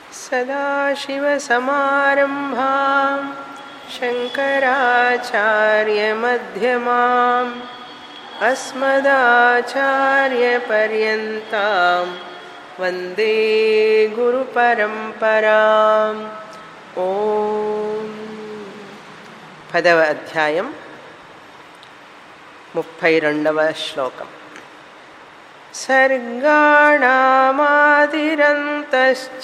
सदाशिवसमारम्भां शङ्कराचार्यमध्यमाम् अस्मदाचार्यपर्यन्तां वन्दे गुरुपरम्पराम्. ఓం. 10వ అధ్యాయం 32వ శ్లోకం. సర్గాణామాదిరంతశ్చ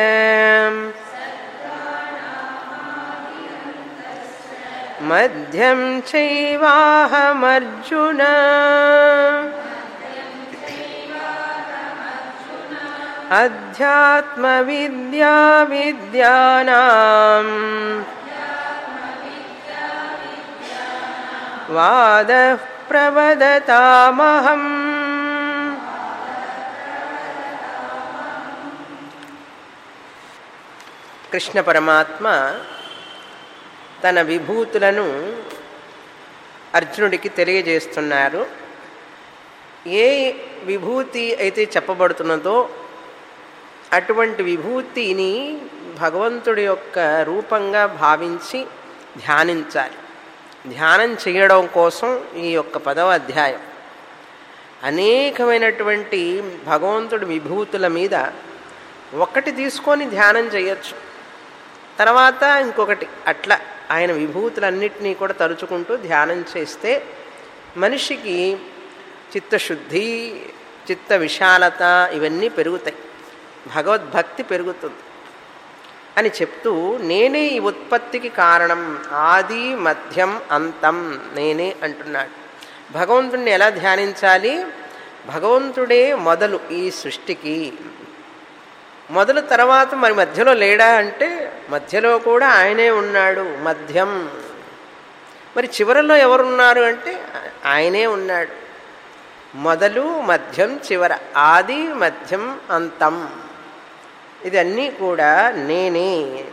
మధ్యం చైవాహమర్జున అధ్యాత్మవిద్యా విద్యానాం వాదః ప్రవదతామహం. కృష్ణ పరమాత్మ తన విభూతులను అర్జునుడికి తెలియజేస్తున్నారు. ఏ విభూతి అయితే చెప్పబడుతున్నదో అటువంటి విభూతిని భగవంతుడి యొక్క రూపంగా భావించి ధ్యానించాలి. ధ్యానం చేయడం కోసం ఈ యొక్క 10వ అధ్యాయం అనేకమైనటువంటి భగవంతుడి విభూతుల మీద ఒకటి తీసుకొని ధ్యానం చేయొచ్చు, తర్వాత ఇంకొకటి, అట్లా ఆయన విభూతులన్నిటినీ కూడా తలుచుకుంటూ ధ్యానం చేస్తే మనిషికి చిత్తశుద్ధి, చిత్త విశాలత ఇవన్నీ పెరుగుతాయి, భగవద్భక్తి పెరుగుతుంది అని చెప్తూ, నేనే ఈ ఉత్పత్తికి కారణం, ఆది మధ్యం అంతం నేనే అంటున్నాడు. భగవంతుడిని ఎలా ధ్యానించాలి? భగవంతుడే మొదలు ఈ సృష్టికి, మొదలు తర్వాత మరి మధ్యలో లేడా అంటే మధ్యలో కూడా ఆయనే ఉన్నాడు, మధ్యం. మరి చివరలో ఎవరున్నారు అంటే ఆయనే ఉన్నాడు. మొదలు మధ్యం చివర, ఆది మధ్యం అంతం ఇది అన్నీ కూడా నేనే.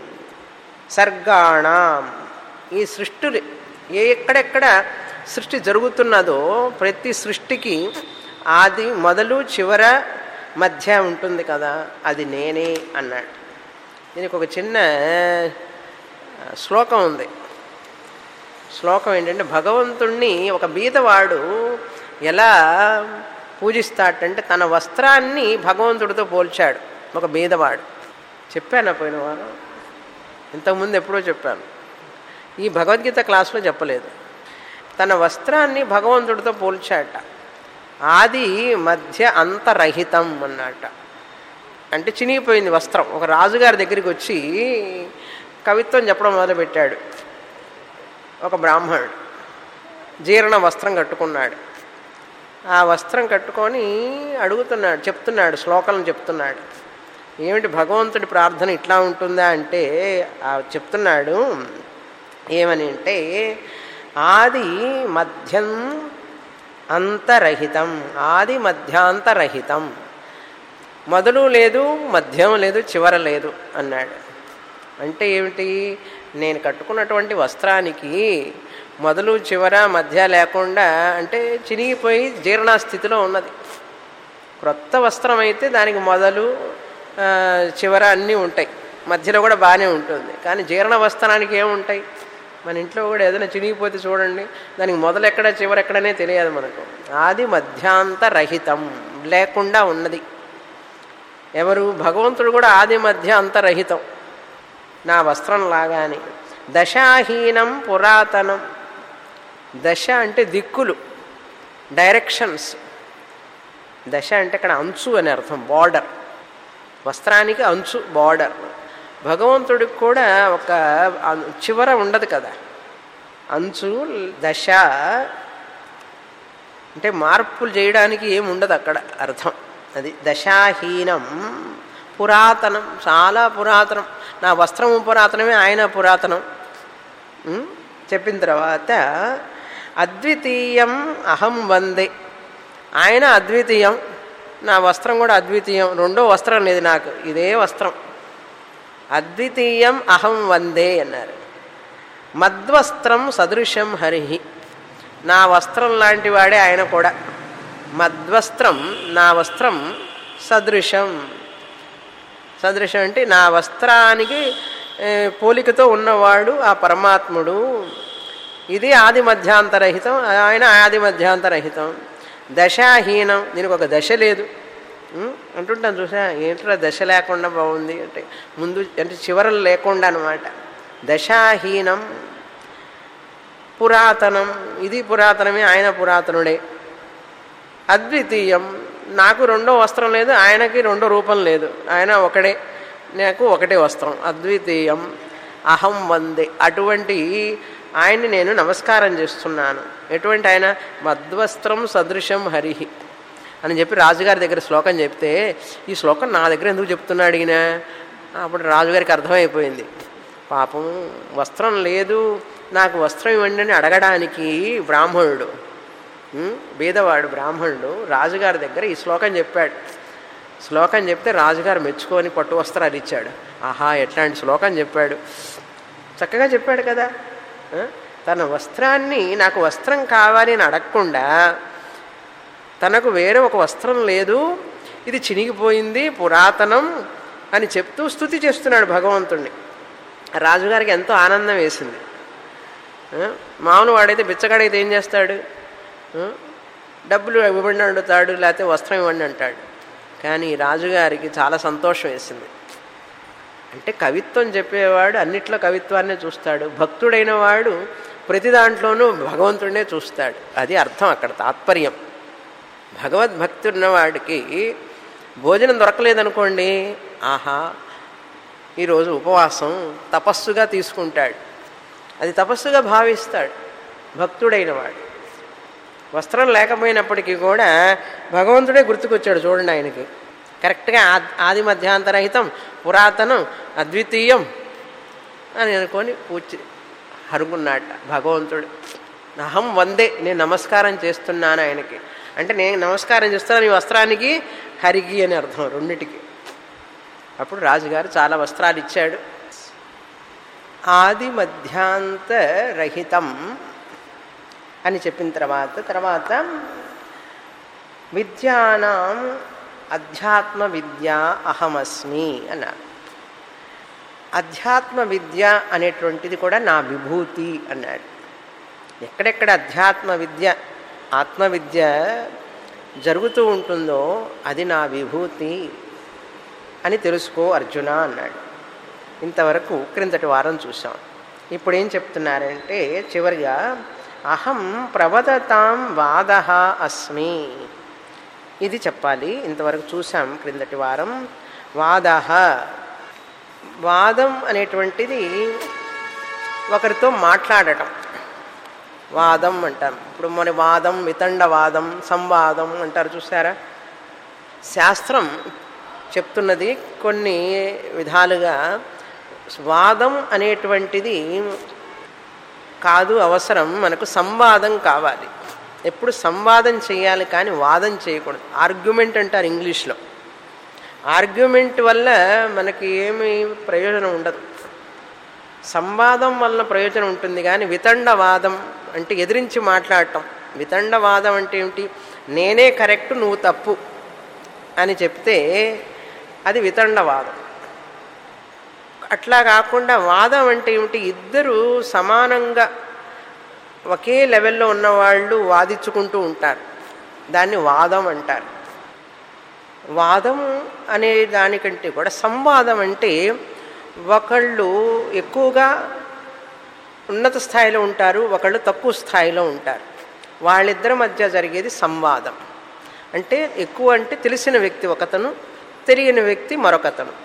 సర్గాణం, ఈ సృష్టిలు ఎక్కడెక్కడ సృష్టి జరుగుతున్నదో ప్రతి సృష్టికి ఆది మొదలు చివర మధ్య ఉంటుంది కదా, అది నేనే అన్నాడు. దీనికి ఒక చిన్న శ్లోకం ఉంది. శ్లోకం ఏంటంటే, భగవంతుణ్ణి ఒక బీదవాడు ఎలా పూజిస్తాడంటే తన వస్త్రాన్ని భగవంతుడితో పోల్చాడు. ఒక బీదవాడు, చెప్పాను పోయిన వారం, ఇంతకుముందు ఎప్పుడో చెప్పాను, ఈ భగవద్గీత క్లాస్లో చెప్పలేదు. తన వస్త్రాన్ని భగవంతుడితో పోల్చాట. ఆది మధ్య అంతరహితం అన్నట. అంటే చినిగిపోయింది వస్త్రం. ఒక రాజుగారి దగ్గరికి వచ్చి కవిత్వం చెప్పడం మొదలుపెట్టాడు. ఒక బ్రాహ్మణుడు జీర్ణ వస్త్రం కట్టుకున్నాడు. ఆ వస్త్రం కట్టుకొని అడుగుతున్నాడు, చెప్తున్నాడు, శ్లోకాలను చెప్తున్నాడు. ఏమిటి భగవంతుడి ప్రార్థన ఇట్లా ఉంటుందా అంటే చెప్తున్నాడు. ఏమని అంటే, ఆది మధ్యం అంతరహితం, ఆది మధ్యాంతరహితం, మొదలు లేదు, మధ్యం లేదు, చివర లేదు అన్నాడు. అంటే ఏమిటి? నేను కట్టుకున్నటువంటి వస్త్రానికి మొదలు చివర మధ్య లేకుండా, అంటే చినిగిపోయి జీర్ణస్థితిలో ఉన్నది. క్రొత్త వస్త్రం అయితే దానికి మొదలు చివర అన్నీ ఉంటాయి, మధ్యలో కూడా బాగానే ఉంటుంది. కానీ జీర్ణ వస్త్రానికి ఏముంటాయి? మన ఇంట్లో కూడా ఏదైనా చినిగిపోతే చూడండి, దానికి మొదలు ఎక్కడ చివరెక్కడనే తెలియదు మనకు. ఆది మధ్యాంతరహితం, లేకుండా ఉన్నది ఎవరు? భగవంతుడు కూడా ఆది మధ్య అంతరహితం, నా వస్త్రం లాగానే. దశాహీనం పురాతనం, దశ అంటే దిక్కులు, డైరెక్షన్స్. దశ అంటే ఇక్కడ అంచు అని అర్థం, బార్డర్. వస్త్రానికి అంచు, బార్డర్. భగవంతుడికి కూడా ఒక చివర ఉండదు కదా, అంచు. దశ అంటే మార్పులు చేయడానికి ఏముండదు అక్కడ అర్థం. అది దశాహీనం పురాతనం, చాలా పురాతనం. నా వస్త్రము పురాతనమే, ఆయన పురాతనం. చెప్పిన తర్వాత అద్వితీయం అహం వందే, ఆయన అద్వితీయం, నా వస్త్రం కూడా అద్వితీయం. రెండో వస్త్రం లేదు నాకు, ఇదే వస్త్రం. అద్వితీయం అహం వందే అన్నారు. మద్వస్త్రం సదృశం హరిహి, నా వస్త్రం లాంటి వాడే ఆయన కూడా. మద్వస్త్రం, నా వస్త్రం, సదృశం సదృశం అంటే నా వస్త్రానికి పోలికతో ఉన్నవాడు ఆ పరమాత్ముడు. ఇది ఆది మధ్యాంతరహితం, ఆయన ఆది మధ్యాంతరహితం. దశాహీనం, దీనికి ఒక దశ లేదు అంటుంటాను. చూసా, ఏంటో దశ లేకుండా బాగుంది అంటే ముందు అంటే చివరలు లేకుండా అనమాట. దశాహీనం, పురాతనం, ఇది పురాతనమే, ఆయన పురాతనుడే. అద్వితీయం, నాకు రెండో వస్త్రం లేదు, ఆయనకి రెండో రూపం లేదు, ఆయన ఒకడే, నాకు ఒకటే వస్త్రం. అద్వితీయం అహం వందే, అటువంటి ఆయన్ని నేను నమస్కారం చేస్తున్నాను. ఎటువంటి ఆయన? మద్వస్త్రం సదృశం హరిహి అని చెప్పి రాజుగారి దగ్గర శ్లోకం చెప్తే, ఈ శ్లోకం నా దగ్గర ఎందుకు చెప్తున్నాడు ఈయన? అప్పుడు రాజుగారికి అర్థమైపోయింది, పాపం వస్త్రం లేదు, నాకు వస్త్రం ఇవ్వండి అని అడగడానికి బ్రాహ్మణుడు, బీదవాడు బ్రాహ్మణుడు రాజుగారి దగ్గర ఈ శ్లోకం చెప్పాడు. శ్లోకం చెప్తే రాజుగారు మెచ్చుకొని పట్టు వస్త్రాలు ఇచ్చాడు. ఆహా, ఎట్లాంటి శ్లోకం చెప్పాడు, చక్కగా చెప్పాడు కదా. తన వస్త్రాన్ని, నాకు వస్త్రం కావాలి అని అడగకుండా, తనకు వేరే ఒక వస్త్రం లేదు, ఇది చినిగిపోయింది, పురాతనం అని చెప్తూ స్తుతి చేస్తున్నాడు భగవంతుణ్ణి. రాజుగారికి ఎంతో ఆనందం వేసింది. మామూలు వాడైతే బిచ్చగాడైతే ఏం చేస్తాడు? డబ్బులు ఇవ్వండి అంటాడు, లేకపోతే వస్త్రం ఇవ్వండి అంటాడు. కానీ రాజుగారికి చాలా సంతోషం వేసింది. అంటే కవిత్వం చెప్పేవాడు అన్నిట్లో కవిత్వాన్నే చూస్తాడు, భక్తుడైన వాడు ప్రతి దాంట్లోనూ భగవంతుడినే చూస్తాడు. అది అర్థం అక్కడ, తాత్పర్యం. భగవద్భక్తి ఉన్నవాడికి భోజనం దొరకలేదనుకోండి, ఆహా ఈరోజు ఉపవాసం తపస్సుగా తీసుకుంటాడు, అది తపస్సుగా భావిస్తాడు భక్తుడైన వాడు. వస్త్రం లేకపోయినప్పటికీ కూడా భగవంతుడే గుర్తుకొచ్చాడు చూడండి ఆయనకి. కరెక్ట్గా ఆది మధ్యాంతరహితం, పురాతనం, అద్వితీయం అని అనుకొని పూచి హరుగున్నాట భగవంతుడు. అహం వందే, నేను నమస్కారం చేస్తున్నాను ఆయనకి. అంటే నేను నమస్కారం చేస్తున్నాను ఈ వస్త్రానికి, హరికి అని అర్థం రెండిటికి. అప్పుడు రాజుగారు చాలా వస్త్రాలు ఇచ్చాడు. ఆది మధ్యాంతరహితం అని చెప్పిన తర్వాత విద్యానాం అధ్యాత్మ విద్య అహమస్మి అన్నారు. అధ్యాత్మ విద్య అనేటువంటిది కూడా నా విభూతి అన్నాడు. ఎక్కడెక్కడ అధ్యాత్మ విద్య, ఆత్మవిద్య జరుగుతూ ఉంటుందో అది నా విభూతి అని తెలుసుకో అర్జున అన్నాడు. ఇంతవరకు క్రిందటి వారం చూసాం. ఇప్పుడు ఏం చెప్తున్నారంటే చివరిగా అహం ప్రవదతాం వాదః అస్మి, ఇది చెప్పాలి. ఇంతవరకు చూసాం క్రిందటి వారం. వాదః, వాదం అనేటువంటిది ఒకరితో మాట్లాడటం, వాదం అంటాం. ఇప్పుడు మన వాదం, వితండవాదం, సంవాదం అంటారు చూసారా. శాస్త్రం చెప్తున్నది కొన్ని విధాలుగా వాదం అనేటువంటిది కాదు అవసరం, మనకు సంవాదం కావాలి. ఎప్పుడు సంవాదం చేయాలి కానీ వాదం చేయకూడదు. ఆర్గ్యుమెంట్ అంటారు ఇంగ్లీష్లో. ఆర్గ్యుమెంట్ వల్ల మనకి ఏమి ప్రయోజనం ఉండదు, సంవాదం వల్ల ప్రయోజనం ఉంటుంది. కానీ వితండవాదం అంటే ఎదిరించి మాట్లాడటం. వితండవాదం అంటే ఏమిటి? నేనే కరెక్ట్, నువ్వు తప్పు అని చెప్తే అది వితండవాదం. అట్లా కాకుండా వాదం అంటే ఏమిటి? ఇద్దరు సమానంగా ఒకే లెవెల్లో ఉన్నవాళ్ళు వాదించుకుంటూ ఉంటారు, దాన్ని వాదం అంటారు. వాదం అనే దానికంటే కూడా సంవాదం అంటే ఒకళ్ళు ఎక్కువగా ఉన్నత స్థాయిలో ఉంటారు, ఒకళ్ళు తక్కువ స్థాయిలో ఉంటారు, వాళ్ళిద్దరి మధ్య జరిగేది సంవాదం. అంటే ఎక్కువ అంటే తెలిసిన వ్యక్తి ఒకతను, తెలియని వ్యక్తి మరొకతను.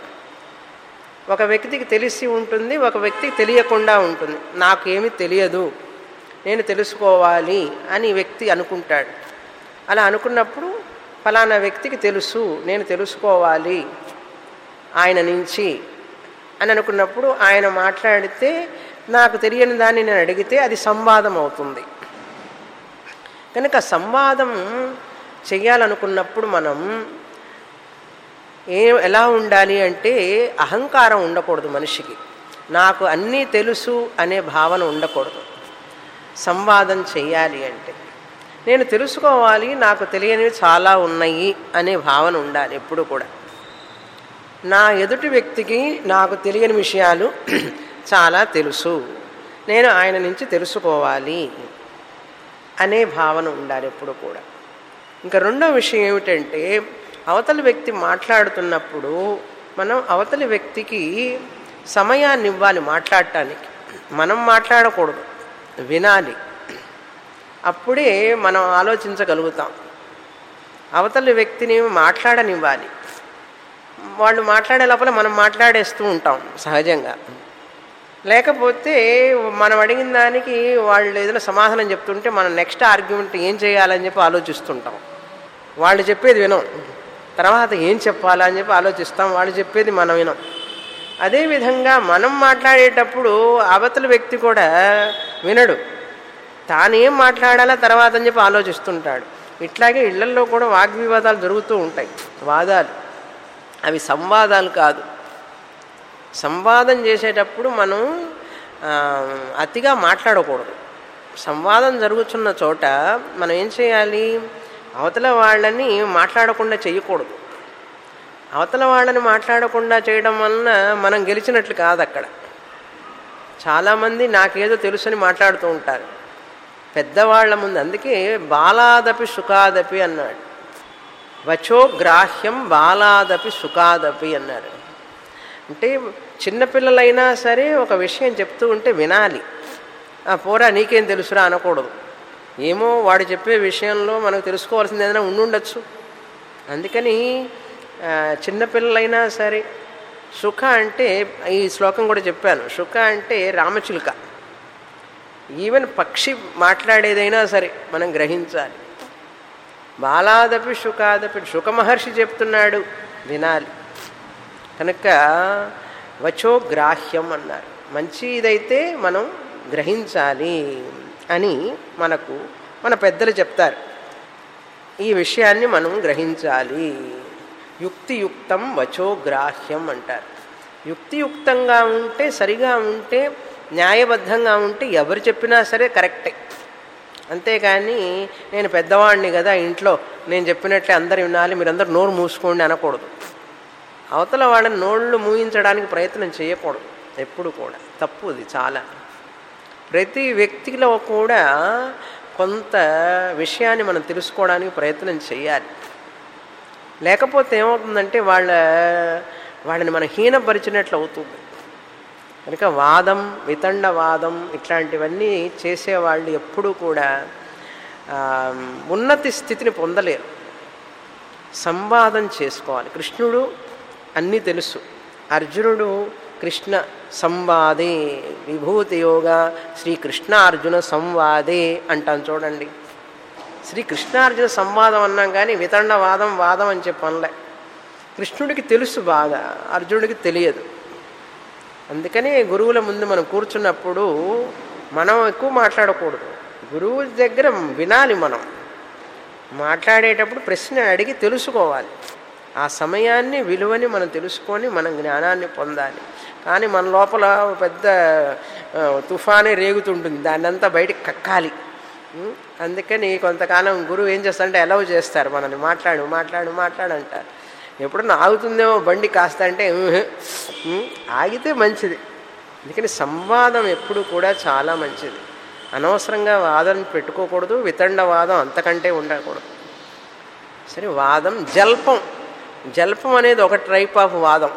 ఒక వ్యక్తికి తెలిసి ఉంటుంది, ఒక వ్యక్తికి తెలియకుండా ఉంటుంది. నాకేమీ తెలియదు, నేను తెలుసుకోవాలి అని వ్యక్తి అనుకుంటాడు. అలా అనుకున్నప్పుడు ఫలానా వ్యక్తికి తెలుసు, నేను తెలుసుకోవాలి ఆయన నుంచి అని అనుకున్నప్పుడు ఆయన మాట్లాడితే నాకు తెలియని దాన్ని నేను అడిగితే అది సంవాదం అవుతుంది. కనుక సంవాదం చెయ్యాలనుకున్నప్పుడు మనం ఎలా ఉండాలి అంటే అహంకారం ఉండకూడదు మనిషికి. నాకు అన్నీ తెలుసు అనే భావన ఉండకూడదు. సంవాదం చెయ్యాలి అంటే నేను తెలుసుకోవాలి, నాకు తెలియనివి చాలా ఉన్నాయి అనే భావన ఉండాలి ఎప్పుడు కూడా. నా ఎదుటి వ్యక్తికి నాకు తెలియని విషయాలు చాలా తెలుసు, నేను ఆయన నుంచి తెలుసుకోవాలి అనే భావన ఉండాలి ఎప్పుడు కూడా. ఇంకా రెండో విషయం ఏమిటంటే, అవతలి వ్యక్తి మాట్లాడుతున్నప్పుడు మనం అవతలి వ్యక్తికి సమయాన్ని ఇవ్వాలి మాట్లాడటానికి. మనం మాట్లాడకూడదు, వినాలి. అప్పుడే మనం ఆలోచించగలుగుతాం. అవతలి వ్యక్తిని మాట్లాడనివ్వాలి. వాళ్ళు మాట్లాడే లోపల మనం మాట్లాడేస్తూ ఉంటాం సహజంగా. లేకపోతే మనం అడిగిన దానికి వాళ్ళు ఏదైనా సమాధానం చెప్తుంటే మనం నెక్స్ట్ ఆర్గ్యుమెంట్ ఏం చేయాలని చెప్పి ఆలోచిస్తుంటాం. వాళ్ళు చెప్పేది వినం, తర్వాత ఏం చెప్పాలని చెప్పి ఆలోచిస్తాం. వాళ్ళు చెప్పేది మనం వినం. అదేవిధంగా మనం మాట్లాడేటప్పుడు అవతల వ్యక్తి కూడా వినడు, తానేం మాట్లాడాలా తర్వాత అని చెప్పి ఆలోచిస్తుంటాడు. ఇట్లాగే ఇళ్లల్లో కూడా వాగ్వివాదాలు జరుగుతూ ఉంటాయి, వాదాలు. అవి సంవాదాలు కాదు. సంవాదం చేసేటప్పుడు మనం అతిగా మాట్లాడకూడదు. సంవాదం జరుగుతున్న చోట మనం ఏం చేయాలి, అవతల వాళ్ళని మాట్లాడకుండా చేయకూడదు. అవతల వాళ్ళని మాట్లాడకుండా చేయడం వలన మనం గెలిచినట్లు కాదు. అక్కడ చాలామంది నాకేదో తెలుసని మాట్లాడుతూ ఉంటారు పెద్దవాళ్ల ముందు. అందుకే బాలాదపి సుఖాదపి అన్నాడు. వచో గ్రాహ్యం బాలాదపి సుఖాదపి అన్నారు. అంటే చిన్నపిల్లలైనా సరే ఒక విషయం చెప్తూ ఉంటే వినాలి. పోరా నీకేం తెలుసురా అనకూడదు. ఏమో వాడు చెప్పే విషయంలో మనకు తెలుసుకోవాల్సింది ఏదైనా ఉండుండొచ్చు. అందుకని చిన్నపిల్లలైనా సరే సుఖ అంటే, ఈ శ్లోకం కూడా చెప్పాను, సుఖ అంటే రామచిలుక. ఈవెన్ పక్షి మాట్లాడేదైనా సరే మనం గ్రహించాలి. బాలాదపి సుఖాదపి, సుఖ మహర్షి చెప్తున్నాడు, వినాలి. కనుక వచో గ్రాహ్యం అన్నారు. మంచిదైతే మనం గ్రహించాలి అని మనకు మన పెద్దలు చెప్తారు. ఈ విషయాన్ని మనం గ్రహించాలి. యుక్తియుక్తం వచో గ్రాహ్యం అంటారు. యుక్తియుక్తంగా ఉంటే, సరిగా ఉంటే, న్యాయబద్ధంగా ఉంటే ఎవరు చెప్పినా సరే కరెక్టే. అంతేకాని నేను పెద్దవాడిని కదా, ఇంట్లో నేను చెప్పినట్లే అందరు వినాలి, మీరందరూ నోరు మూసుకోండి అనకూడదు. అవతల వాళ్ళని నోళ్ళు మూయించడానికి ప్రయత్నం చేయకూడదు ఎప్పుడు కూడా. తప్పు అది చాలా. ప్రతి వ్యక్తిలో కూడా కొంత విషయాన్ని మనం తెలుసుకోవడానికి ప్రయత్నం చేయాలి. లేకపోతే ఏమవుతుందంటే వాళ్ళని మనం హీనపరిచినట్లు అవుతుంది. కనుక వాదం, వితండవాదం ఇట్లాంటివన్నీ చేసేవాళ్ళు ఎప్పుడూ కూడా ఉన్నతి స్థితిని పొందలేరు. సంవాదం చేసుకోవాలి. కృష్ణుడు అన్నీ తెలుసు. అర్జునుడు కృష్ణ సంవాదే విభూతి యోగ శ్రీకృష్ణార్జున సంవాదే అంటాను చూడండి. శ్రీకృష్ణార్జున సంవాదం అన్నాం కానీ వితండవాదం వాదం అని చెప్పనలే. కృష్ణుడికి తెలుసు బాగా, అర్జునుడికి తెలియదు. అందుకని గురువుల ముందు మనం కూర్చున్నప్పుడు మనం ఎక్కువ మాట్లాడకూడదు. గురువు దగ్గర వినాలి. మనం మాట్లాడేటప్పుడు ప్రశ్న అడిగి తెలుసుకోవాలి. ఆ సమయాన్ని విలువని మనం తెలుసుకొని మనం జ్ఞానాన్ని పొందాలి. కానీ మన లోపల పెద్ద తుఫానే రేగుతుంటుంది, దాన్ని అంతా బయటికి కక్కాలి. అందుకని కొంతకాలం గురువు ఏం చేస్తారంటే అలౌ చేస్తారు మనల్ని, మాట్లాడు మాట్లాడు మాట్లాడు అంటారు. ఎప్పుడన్నా ఆగుతుందేమో బండి కాస్త అంటే ఆగితే మంచిది. అందుకని సంవాదం ఎప్పుడు కూడా చాలా మంచిది. అనవసరంగా వాదన పెట్టుకోకూడదు. వితండవాదం అంతకంటే ఉండకూడదు. సరే, వాదం జల్పం. జల్పం అనేది ఒక టైప్ ఆఫ్ వాదం.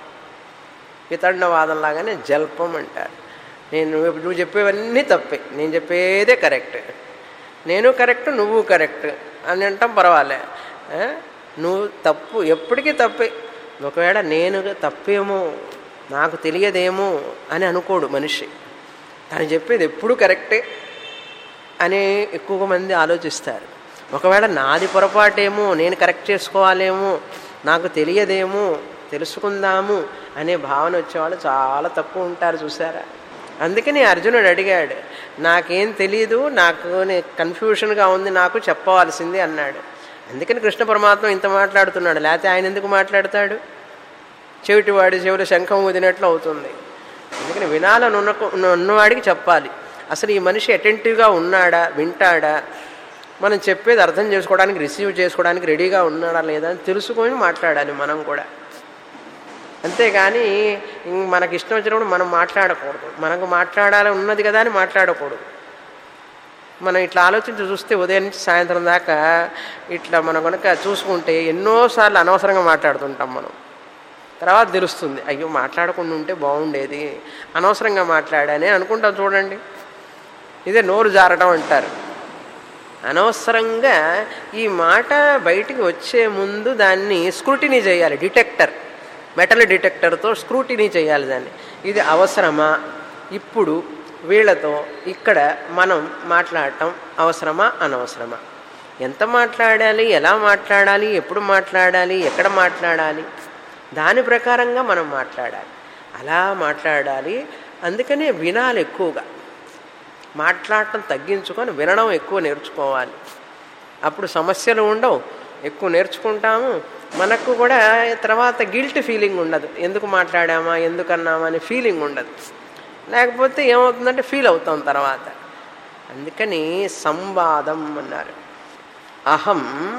వితండవాదం లాగానే జల్పం అంటారు. నువ్వు చెప్పేవన్నీ తప్పే, నేను చెప్పేదే కరెక్ట్, నేను కరెక్ట్ నువ్వు కరెక్ట్ అని అంటాం. పర్వాలే, నువ్వు తప్పు ఎప్పటికీ తప్పే. ఒకవేళ నేను తప్పేమో, నాకు తెలియదేమో అని అనుకోడు మనిషి. తను చెప్పేది ఎప్పుడు కరెక్టే అని ఎక్కువ మంది ఆలోచిస్తారు. ఒకవేళ నాది పొరపాటేమో, నేను కరెక్ట్ చేసుకోవాలేమో, నాకు తెలియదేమో, తెలుసుకుందాము అనే భావన వచ్చేవాళ్ళు చాలా తక్కువ ఉంటారు, చూసారా. అందుకని అర్జునుడు అడిగాడు, నాకేం తెలియదు, నాకు కన్ఫ్యూషన్గా ఉంది, నాకు చెప్పవలసింది అన్నాడు. అందుకని కృష్ణ పరమాత్మ ఇంత మాట్లాడుతున్నాడు. లేకపోతే ఆయన ఎందుకు మాట్లాడతాడు? చెవిటివాడి చెవిలో శంఖం ఊదినట్లు అవుతుంది. అందుకని వినాలని ఉన్నవాడికి చెప్పాలి. అసలు ఈ మనిషి అటెంటివ్గా ఉన్నాడా, వింటాడా, మనం చెప్పేది అర్థం చేసుకోవడానికి, రిసీవ్ చేసుకోవడానికి రెడీగా ఉన్నాడా లేదా అని తెలుసుకొని మాట్లాడాలి మనం కూడా. అంతేగాని మనకి ఇష్టం వచ్చినప్పుడు మనం మాట్లాడకూడదు. మనకు మాట్లాడాలని ఉన్నది కదా అని మాట్లాడకూడదు. మనం ఇట్లా ఆలోచించి చూస్తే ఉదయం నుంచి సాయంత్రం దాకా ఇట్లా మనం కనుక చూసుకుంటే ఎన్నోసార్లు అనవసరంగా మాట్లాడుతుంటాం మనం. తర్వాత తెలుస్తుంది, అయ్యో మాట్లాడకుండా ఉంటే బాగుండేది, అనవసరంగా మాట్లాడానే అనుకుంటాం. చూడండి, ఇదే నోరు జారడం అంటారు. అనవసరంగా ఈ మాట బయటికి వచ్చే ముందు దాన్ని స్క్రూటినీ చేయాలి. మెటల్ డిటెక్టర్తో స్క్రూటినీ చేయాలి దాన్ని. ఇది అవసరమా, ఇప్పుడు వీళ్ళతో ఇక్కడ మనం మాట్లాడటం అవసరమా అనవసరమా, ఎంత మాట్లాడాలి, ఎలా మాట్లాడాలి, ఎప్పుడు మాట్లాడాలి, ఎక్కడ మాట్లాడాలి, దాని ప్రకారంగా మనం మాట్లాడాలి. అలా మాట్లాడాలి. అందుకనే వినాలి ఎక్కువగా. మాట్లాడటం తగ్గించుకొని వినడం ఎక్కువ నేర్చుకోవాలి. అప్పుడు సమస్యలు ఉండవు, ఎక్కువ నేర్చుకుంటాము. మనకు కూడా తర్వాత గిల్ట్ ఫీలింగ్ ఉండదు. ఎందుకు మాట్లాడామా, ఎందుకన్నామా అనే ఫీలింగ్ ఉండదు. లేకపోతే ఏమవుతుందంటే ఫీల్ అవుతాం తర్వాత. అందుకని సంవాదం అన్నారు. అహం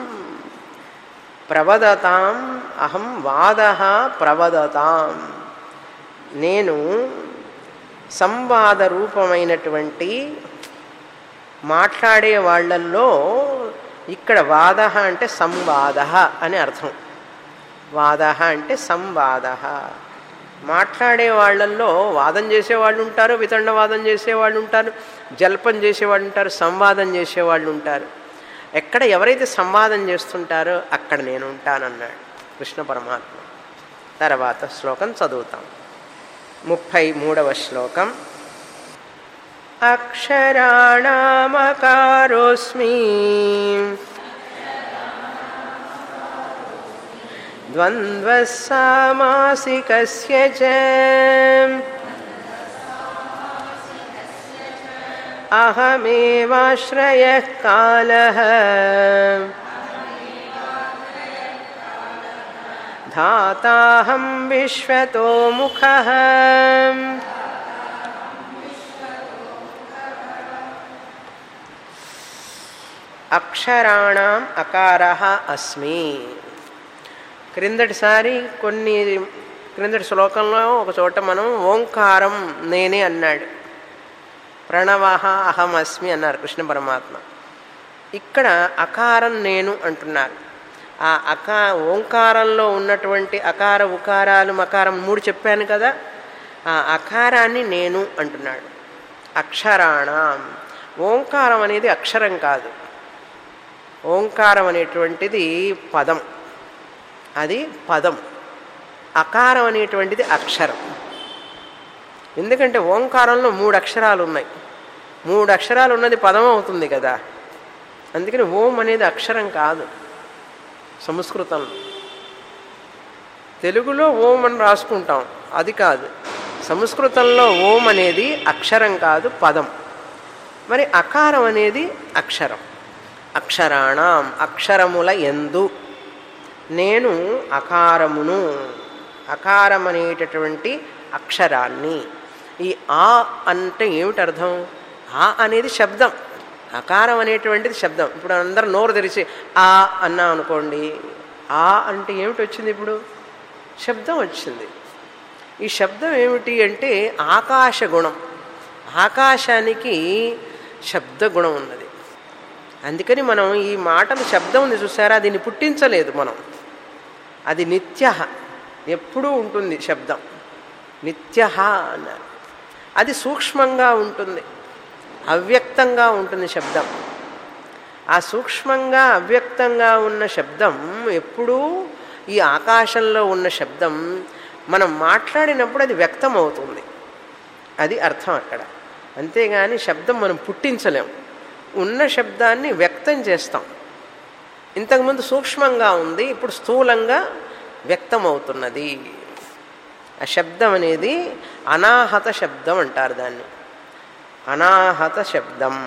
ప్రవదతాం, అహం వాదః ప్రవదతాం. నేను సంవాద రూపమైనటువంటి మాట్లాడే వాళ్ళల్లో, ఇక్కడ వాద అంటే సంవాద అని అర్థం. వాద అంటే సంవాద. మాట్లాడే వాళ్ళల్లో వాదం చేసేవాళ్ళు ఉంటారు, వితండవాదం చేసేవాళ్ళు ఉంటారు, జల్పం చేసేవాళ్ళు ఉంటారు, సంవాదం చేసేవాళ్ళు ఉంటారు. ఎక్కడ ఎవరైతే సంవాదం చేస్తుంటారో అక్కడ నేను ఉంటానన్నాడు కృష్ణ పరమాత్మ. తర్వాత శ్లోకం చదువుతాం. 33వ శ్లోకం. అక్షరాణామకారోస్మి ద్వంద్వః సామాసికస్య చ అహమేవాశ్రయః కాలః ధాతాహం విశ్వతో ముఖః. అక్షరాణం అకారః అస్మి. క్రిందటి శ్లోకంలో ఒక చోట మనం ఓంకారం నేనే అన్నాడు. ప్రణవః అహం అస్మి అన్నారు కృష్ణ పరమాత్మ. ఇక్కడ అకారం నేను అంటున్నారు. ఆ ఓంకారంలో ఉన్నటువంటి అకార ఉకారాలు మకారం 3 చెప్పాను కదా, ఆ అకారాన్ని నేను అంటున్నాడు. అక్షరాణం. ఓంకారం అనేది అక్షరం కాదు. ఓంకారం అనేటువంటిది పదం, అది పదం. అకారం అనేటువంటిది అక్షరం. ఎందుకంటే ఓంకారంలో 3 అక్షరాలు ఉన్నాయి. 3 అక్షరాలు ఉన్నది పదం అవుతుంది కదా. అందుకని ఓం అనేది అక్షరం కాదు సంస్కృతంలో. తెలుగులో ఓం అని రాసుకుంటాం, అది కాదు. సంస్కృతంలో ఓం అనేది అక్షరం కాదు, పదం. మరి అకారం అనేది అక్షరం. అక్షరాణం అక్షరముల యందు నేను అకారమును, అకారం అనేటటువంటి అక్షరాన్ని. ఈ ఆ అంటే ఏమిటి అర్థం? ఆ అనేది శబ్దం, అకారం అనేటువంటిది శబ్దం. ఇప్పుడు అందరూ నోరు తెరిచి ఆ అన్నాం అనుకోండి, ఆ అంటే ఏమిటి వచ్చింది? ఇప్పుడు శబ్దం వచ్చింది. ఈ శబ్దం ఏమిటి అంటే ఆకాశ గుణం. ఆకాశానికి శబ్ద గుణం ఉన్నది. అందుకని మనం ఈ మాటలు శబ్దం ఉంది చూసారా, దీన్ని పుట్టించలేదు మనం. అది నిత్య, ఎప్పుడూ ఉంటుంది శబ్దం. నిత్య అన్నారు. అది సూక్ష్మంగా ఉంటుంది, అవ్యక్తంగా ఉంటుంది శబ్దం. ఆ సూక్ష్మంగా అవ్యక్తంగా ఉన్న శబ్దం ఎప్పుడూ, ఈ ఆకాశంలో ఉన్న శబ్దం మనం మాట్లాడినప్పుడు అది వ్యక్తం అవుతుంది. అది అర్థం అక్కడ. అంతేగాని శబ్దం మనం పుట్టించలేం. ఉన్న శబ్దాన్ని వ్యక్తం చేస్తాం. ఇంతకుముందు సూక్ష్మంగా ఉంది, ఇప్పుడు స్థూలంగా వ్యక్తం అవుతున్నది. ఆ శబ్దం అనేది అనాహత శబ్దం అంటారు దాన్ని. అనాహత శబ్దం.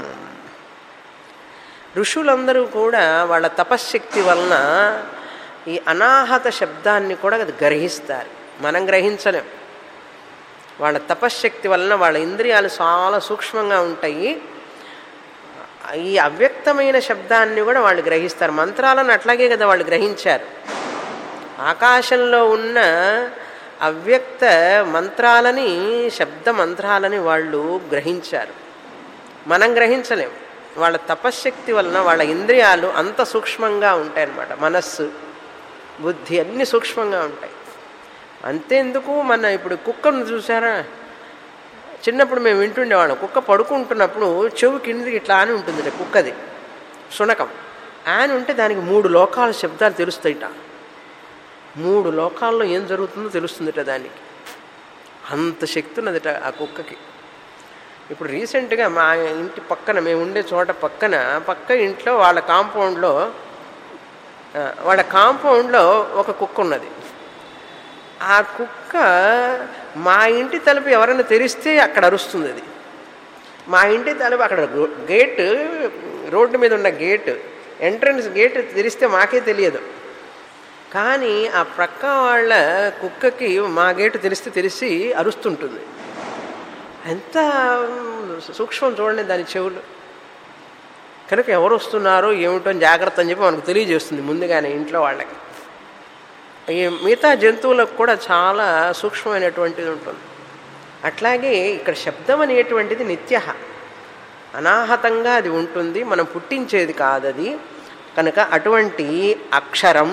ఋషులందరూ కూడా వాళ్ళ తపశ్శక్తి వలన ఈ అనాహత శబ్దాన్ని కూడా గ్రహిస్తారు. మనం గ్రహించలేం. వాళ్ళ తపశ్శక్తి వలన వాళ్ళ ఇంద్రియాలు చాలా సూక్ష్మంగా ఉంటాయి. ఈ అవ్యక్తమైన శబ్దాన్ని కూడా వాళ్ళు గ్రహిస్తారు. మంత్రాలను అట్లాగే కదా వాళ్ళు గ్రహించారు. ఆకాశంలో ఉన్న అవ్యక్త మంత్రాలని శబ్ద మంత్రాలని వాళ్ళు గ్రహించారు. మనం గ్రహించలేం. వాళ్ళ తపశ్శక్తి వలన వాళ్ళ ఇంద్రియాలు అంత సూక్ష్మంగా ఉంటాయన్నమాట. మనస్సు బుద్ధి అన్నీ సూక్ష్మంగా ఉంటాయి. అంతేందుకు మన ఇప్పుడు కుక్కను చూసారా, చిన్నప్పుడు మేము వింటుండేవాళ్ళం. కుక్క పడుకుంటున్నప్పుడు చెవు కిందికి ఇట్లా అని ఉంటుంది కుక్కది, శునకం అని ఉంటే దానికి 3 లోకాల శబ్దాలు తెలుస్తాయిట. 3 లోకాల్లో ఏం జరుగుతుందో తెలుస్తుందిట దానికి. అంత శక్తి ఉన్నదిట ఆ కుక్కకి. ఇప్పుడు రీసెంట్గా మా ఇంటి పక్కన, మేము ఉండే చోట పక్క ఇంట్లో వాళ్ళ కాంపౌండ్లో ఒక కుక్క ఉన్నది. ఆ కుక్క మా ఇంటి తలుపు ఎవరైనా తెరిస్తే అక్కడ అరుస్తుంది. అది మా ఇంటి తలుపు అక్కడ గేటు, రోడ్డు మీద ఉన్న గేటు, ఎంట్రన్స్ గేట్ తెరిస్తే మాకే తెలియదు. కానీ ఆ ప్రక్క వాళ్ళ కుక్కకి మా గేటు తెరిచి అరుస్తుంటుంది. ఎంత సూక్ష్మం చూడండి దాని చెవులు. కనుక ఎవరు వస్తున్నారో ఏమిటో అని జాగ్రత్త అని చెప్పి మనకు తెలియజేస్తుంది ముందుగానే ఇంట్లో వాళ్ళకి. ఈ మిగతా జంతువులకు కూడా చాలా సూక్ష్మమైనటువంటిది ఉంటుంది. అట్లాగే ఇక్కడ శబ్దం అనేటువంటిది నిత్య, అనాహతంగా అది ఉంటుంది, మనం పుట్టించేది కాదది. కనుక అటువంటి అక్షరం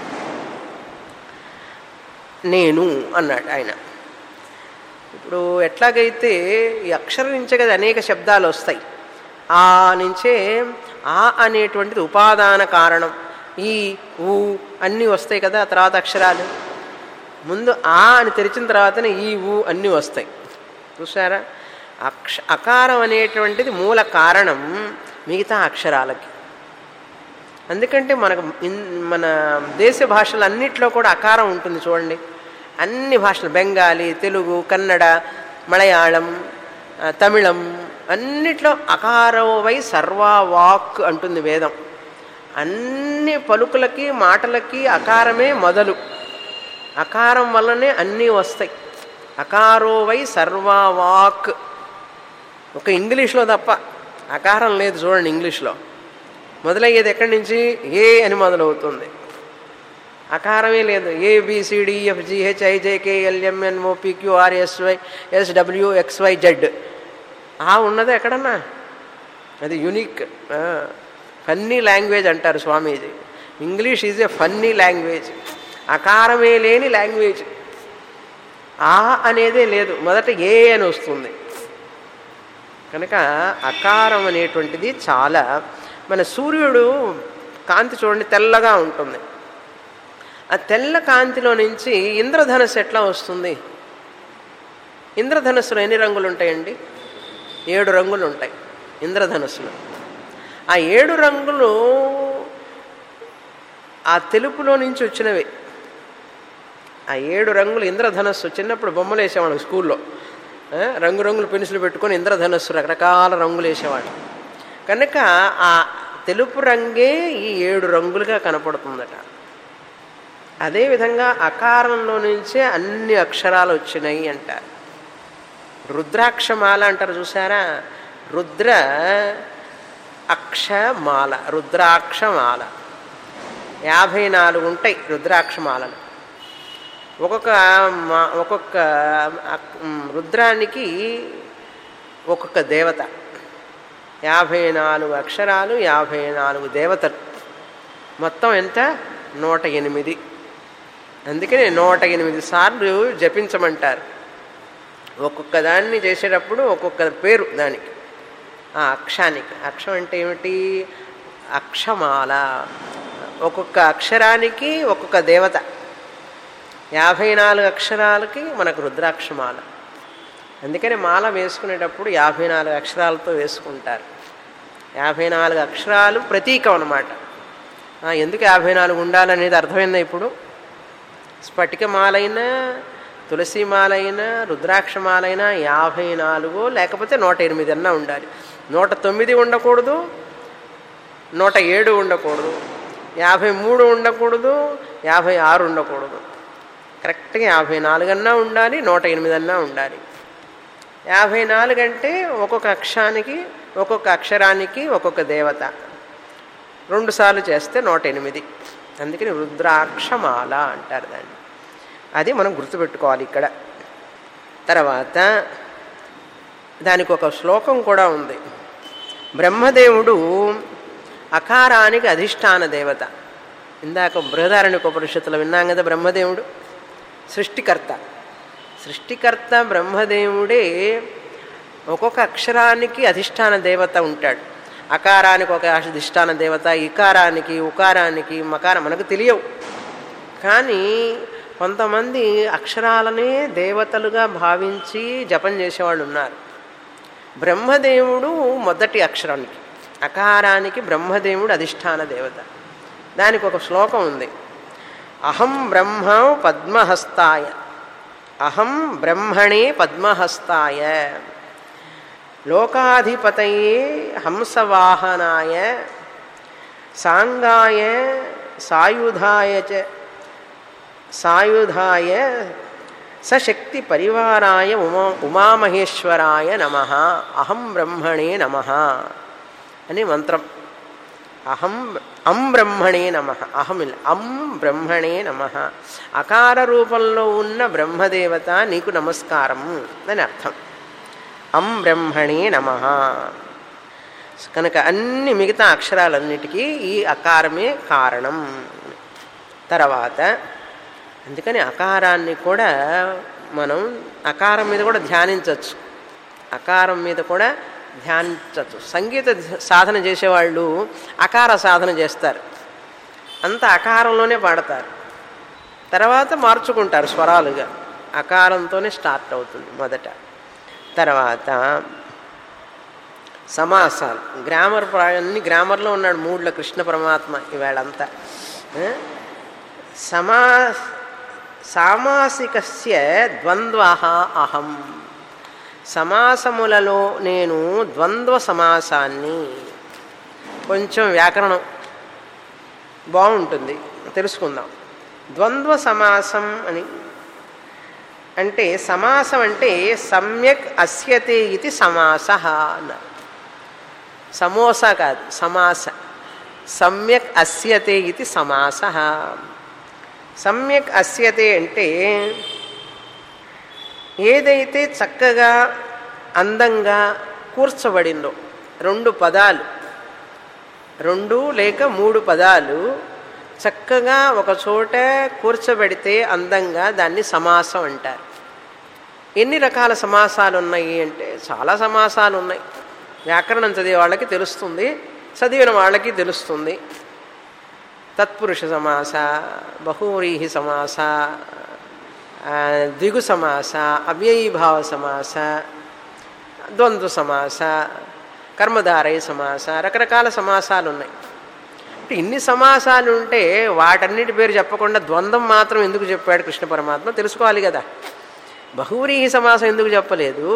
నేను అన్నాడు ఆయన. ఇప్పుడు ఎట్లాగైతే ఈ అక్షరం నుంచే కదా అనేక శబ్దాలు వస్తాయి. ఆ నుంచే ఆ అనేటువంటిది ఉపాదాన కారణం. ఈ ఊ అన్నీ వస్తాయి కదా తర్వాత అక్షరాలు. ముందు ఆ అని తెరిచిన తర్వాతనే ఈ ఊ అన్నీ వస్తాయి. చూసారా, అకారం అనేటువంటిది మూల కారణం మిగతా అక్షరాలకి. అందుకంటే మన దేశ భాషలు అన్నిట్లో కూడా అకారం ఉంటుంది చూడండి. అన్ని భాషలు, బెంగాలీ, తెలుగు, కన్నడ, మలయాళం, తమిళం అన్నిట్లో అకారో వై సర్వా వాక్ అంటుంది వేదం. అన్ని పలుకులకి మాటలకి అకారమే మొదలు. అకారం వల్లనే అన్నీ వస్తాయి. అకారో వై సర్వా వాక్. ఒక ఇంగ్లీష్లో తప్ప అకారం లేదు చూడండి. ఇంగ్లీష్లో మొదలయ్యేది ఎక్కడి నుంచి? ఏ అని మొదలవుతుంది. అకారమే లేదు. ABCDEFGHIJKLMNOPQRSY SWXYZ ఆ ఉన్నది ఎక్కడన్నా? అది యూనిక్, ఫన్నీ లాంగ్వేజ్ అంటారు స్వామీజీ. English is a funny language. అకారమే లేని లాంగ్వేజ్. ఆ అనేదే లేదు, మొదట ఏ అని వస్తుంది. కనుక అకారం అనేటువంటిది చాలా. మన సూర్యుడు కాంతి చూడండి తెల్లగా ఉంటుంది. ఆ తెల్ల కాంతిలో నుంచి ఇంద్రధనస్సు ఎట్లా వస్తుంది? ఇంద్రధనస్సులో ఎన్ని రంగులు ఉంటాయండి? 7 రంగులు ఉంటాయి ఇంద్రధనస్సులో. ఆ 7 రంగులు ఆ తెలుపులో నుంచి వచ్చినవి. ఆ 7 రంగులు ఇంద్రధనస్సు. చిన్నప్పుడు బొమ్మలు వేసేవాళ్ళం స్కూల్లో. రంగురంగులు పెన్సిల్ పెట్టుకొని ఇంద్రధనస్సు రకరకాల రంగులు వేసేవాళ్ళు. కనుక ఆ తెలుపు రంగే ఈ 7 రంగులుగా కనపడుతుందట. అదేవిధంగా అకారంలో నుంచే అన్ని అక్షరాలు వచ్చినాయి అంటారు. రుద్రాక్షమాల అంటారు చూసారా? రుద్ర అక్షమాల, రుద్రాక్షమాల 54 ఉంటాయి రుద్రాక్షమాలలు. ఒక్కొక్క రుద్రానికి ఒక్కొక్క దేవత. 54 అక్షరాలు, 54 దేవతలు. మొత్తం ఎంత? 108. అందుకని 108 సార్లు జపించమంటారు. ఒక్కొక్క దాన్ని చేసేటప్పుడు ఒక్కొక్క పేరు దానికి, ఆ అక్షానికి. అక్షం అంటే ఏమిటి? అక్షమాల. ఒక్కొక్క అక్షరానికి ఒక్కొక్క దేవత. 54 అక్షరాలకి మనకు రుద్రాక్షమాల. అందుకని మాల వేసుకునేటప్పుడు 54 అక్షరాలతో వేసుకుంటారు. 54 అక్షరాలు ప్రతీకం అన్నమాట. ఎందుకు 54 ఉండాలనేది అర్థమైందా ఇప్పుడు? స్ఫటికమాలైనా, తులసిమాలైనా, రుద్రాక్షమాలైనా 54 లేకపోతే 108 అన్నా ఉండాలి. 109 ఉండకూడదు, 107 ఉండకూడదు, 53 ఉండకూడదు, 56 ఉండకూడదు. కరెక్ట్గా 54 అన్నా ఉండాలి, 108 అన్నా ఉండాలి. 54 అంటే ఒక్కొక్క అక్షరానికి ఒక్కొక్క అక్షరానికి ఒక్కొక్క దేవత. 2 సార్లు చేస్తే 108. అందుకని రుద్రాక్షమాల అంటారు దాన్ని. అది మనం గుర్తుపెట్టుకోవాలి ఇక్కడ. తర్వాత దానికి ఒక శ్లోకం కూడా ఉంది. బ్రహ్మదేవుడు అకారానికి అధిష్టాన దేవత. ఇందాక బృహదారణ్యకోపనిషత్తులో విన్నాం కదా, బ్రహ్మదేవుడు సృష్టికర్త. సృష్టికర్త బ్రహ్మదేవుడే ఒక్కొక్క అక్షరానికి అధిష్టాన దేవత ఉంటాడు. అకారానికి ఒక అధిష్టాన దేవత, ఇకారానికి, ఉకారానికి, మకారం మనకు తెలియవు. కానీ కొంతమంది అక్షరాలనే దేవతలుగా భావించి జపం చేసేవాళ్ళు ఉన్నారు. బ్రహ్మదేవుడు మొదటి అక్షరానికి, అకారానికి బ్రహ్మదేవుడు అధిష్టాన దేవత. దానికి ఒక శ్లోకం ఉంది. అహం బ్రహ్మ పద్మహస్తాయ, అహం బ్రహ్మణే పద్మహస్తాయ, లోకాధిపతయే హంసవాహనాయ, సాంగాయ సాయుధాయ చ సాయుధాయ సశక్తి పరివారాయ ఉమామహేశ్వరాయ నమః, అహం బ్రహ్మణే నమః అని మంత్రం. అం బ్రహ్మణే నమః, అం బ్రహ్మణే నమః. అకార రూపంలో ఉన్న బ్రహ్మదేవత నీకు నమస్కారం అని అర్థం. అం బ్రహ్మణే నమః. కనుక అన్ని మిగతా అక్షరాలన్నిటికీ ఈ అకారమే కారణం. తర్వాత అందుకని అకారాన్ని కూడా మనం అకారం మీద కూడా ధ్యానించవచ్చు, అకారం మీద కూడా ధ్యానించవచ్చు. సంగీత సాధన చేసేవాళ్ళు అకార సాధన చేస్తారు, అంత అకారంలోనే పాడతారు. తర్వాత మార్చుకుంటారు స్వరాలుగా, అకారంతోనే స్టార్ట్ అవుతుంది మొదట. తర్వాత సమాసాలు, గ్రామర్ అన్ని గ్రామర్లో ఉన్నాడు మూడులో కృష్ణ పరమాత్మ ఇవాళంతా. సామాసికస్య ద్వంద్వః అహం, సమాసములలో నేను ద్వంద్వ సమాసాన్ని. కొంచెం వ్యాకరణం బాగుంటుంది, తెలుసుకుందాం. ద్వంద్వ సమాసం అని అంటే, సమాసం అంటే సమ్యక్ అస్యతే ఇది సమాసః అన్నారు. సమోసా కాదు, సమాస. సమ్యక్ అస్యతే ఇది సమాసః. సమ్యక్ అస్యతే అంటే ఏదైతే చక్కగా అందంగా కూర్చబడిందో, రెండు పదాలు, రెండు లేక మూడు పదాలు చక్కగా ఒక చోట కూర్చబెడితే అందంగా, దాన్ని సమాసం అంటారు. ఎన్ని రకాల సమాసాలు ఉన్నాయి అంటే చాలా సమాసాలు ఉన్నాయి. వ్యాకరణం చదివే వాళ్ళకి తెలుస్తుంది, చదివిన వాళ్ళకి తెలుస్తుంది. తత్పురుష సమాస, బహువ్రీహి సమాస, ద్విగు సమాస, అవ్యయీభావ సమాస, ద్వంద్వ సమాస, కర్మధారయ సమాస, రకరకాల సమాసాలు ఉన్నాయి. అంటే ఇన్ని సమాసాలు ఉంటే వాటన్నిటి పేరు చెప్పకుండా ద్వంద్వం మాత్రం ఎందుకు చెప్పాడు కృష్ణ పరమాత్మ తెలుసుకోవాలి కదా. బహువ్రీహి సమాసం ఎందుకు చెప్పలేదు,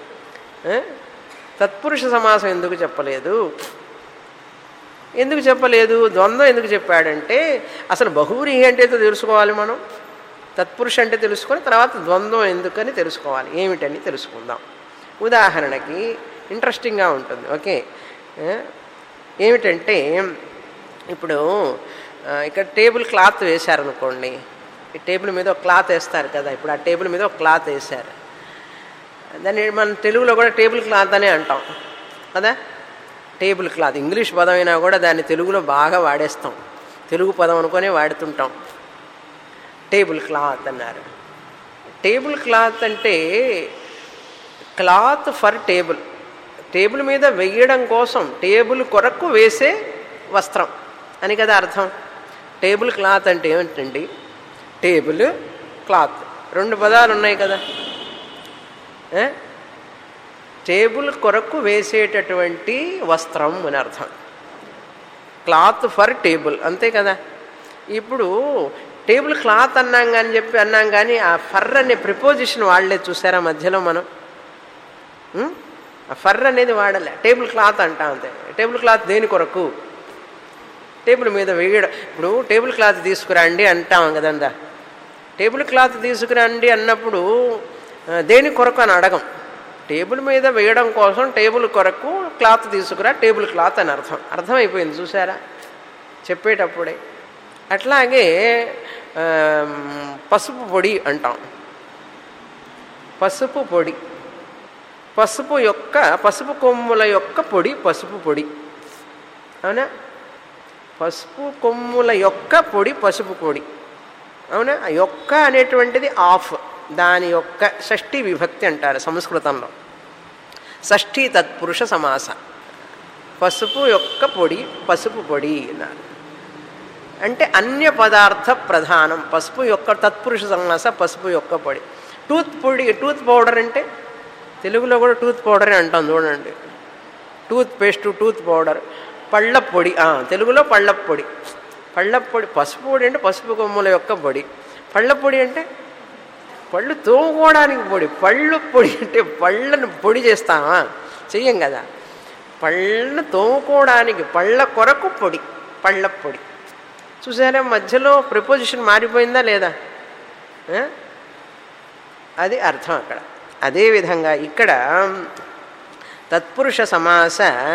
తత్పురుష సమాసం ఎందుకు చెప్పలేదు, ఎందుకు చెప్పలేదు, ద్వంద్వం ఎందుకు చెప్పాడంటే అసలు బహువ్రీహి అంటే తెలుసుకోవాలి మనం, తత్పురుష అంటే తెలుసుకొని తర్వాత ద్వంద్వం ఎందుకని తెలుసుకోవాలి, ఏమిటని తెలుసుకుందాం. ఉదాహరణకి ఇంట్రెస్టింగ్గా ఉంటుంది. ఓకే, ఏమిటంటే ఇప్పుడు ఇక్కడ టేబుల్ క్లాత్ వేశారనుకోండి, ఈ టేబుల్ మీద ఒక క్లాత్ వేస్తారు కదా, ఇప్పుడు ఆ టేబుల్ మీద ఒక క్లాత్ వేశారు, దాన్ని మన తెలుగులో కూడా టేబుల్ క్లాత్ అనే అంటాం కదా. టేబుల్ క్లాత్ ఇంగ్లీష్ పదం అయినా కూడా దాన్ని తెలుగులో బాగా వాడేస్తాం, తెలుగు పదం అనుకునే వాడుతుంటాం. టేబుల్ క్లాత్ అన్నారు. టేబుల్ క్లాత్ అంటే క్లాత్ ఫర్ టేబుల్, టేబుల్ మీద వేయడం కోసం, టేబుల్ కొరకు వేసే వస్త్రం అని కదా అర్థం. టేబుల్ క్లాత్ అంటే ఏమిటండి, టేబుల్ క్లాత్ రెండు పదాలు ఉన్నాయి కదా. టేబుల్ కొరకు వేసేటటువంటి వస్త్రం అని అర్థం, క్లాత్ ఫర్ టేబుల్, అంతే కదా. ఇప్పుడు టేబుల్ క్లాత్ అన్నాం కానీ ఆ ఫర్ అనే ప్రిపోజిషన్ వాడలే, చూసారా మధ్యలో మనం ఆ ఫర్ అనేది వాడలే, టేబుల్ క్లాత్ అంటాం అంతే. టేబుల్ క్లాత్ దేని కొరకు, టేబుల్ మీద వేయడం. ఇప్పుడు టేబుల్ క్లాత్ తీసుకురండి అంటాం కదందా, టేబుల్ క్లాత్ తీసుకురండి అన్నప్పుడు దేని కొరకు అని అడగం, టేబుల్ మీద వేయడం కోసం టేబుల్ కొరకు క్లాత్ తీసుకురా, టేబుల్ క్లాత్ అని అర్థం. అర్థమైపోయింది చూసారా చెప్పేటప్పుడే. అట్లాగే పసుపు పొడి అంటాం. పసుపు పొడి, పసుపు కొమ్ముల యొక్క పొడి పసుపు పొడి. అవునా? పసుపు కొమ్ముల యొక్క పొడి పసుపు పొడి. అవునా? యొక్క అనేటువంటిది ఆఫ్, దాని యొక్క షష్ఠీ విభక్తి అంటారు సంస్కృతంలో. షష్ఠీ తత్పురుష సమాస. పసుపు యొక్క పొడి పసుపు పొడి అన్నారు. అంటే అన్య పదార్థ ప్రధానం. పసుపు యొక్క తత్పురుష సమాస, పసుపు యొక్క పొడి. టూత్ పౌడర్ అంటే తెలుగులో కూడా టూత్ పౌడర్ అని అంటాం చూడండి. Tooth paste, tooth powder. పళ్ళ పొడి, తెలుగులో పళ్ళ పొడి. పళ్ళ పొడి, పసుపు పొడి అంటే పసుపు కొమ్ముల యొక్క పొడి. పళ్ళ పొడి అంటే పళ్ళు తోముకోవడానికి పొడి. పళ్ళు పొడి అంటే పళ్ళను పొడి చేస్తామా? చెయ్యం కదా. పళ్ళను తోముకోవడానికి, పళ్ళ కొరకు పొడి, పళ్ళ పొడి. చూసారా మధ్యలో ప్రిపోజిషన్ మారిపోయిందా లేదా? అది అర్థం అక్కడ. అదేవిధంగా ఇక్కడ తత్పురుష సమాస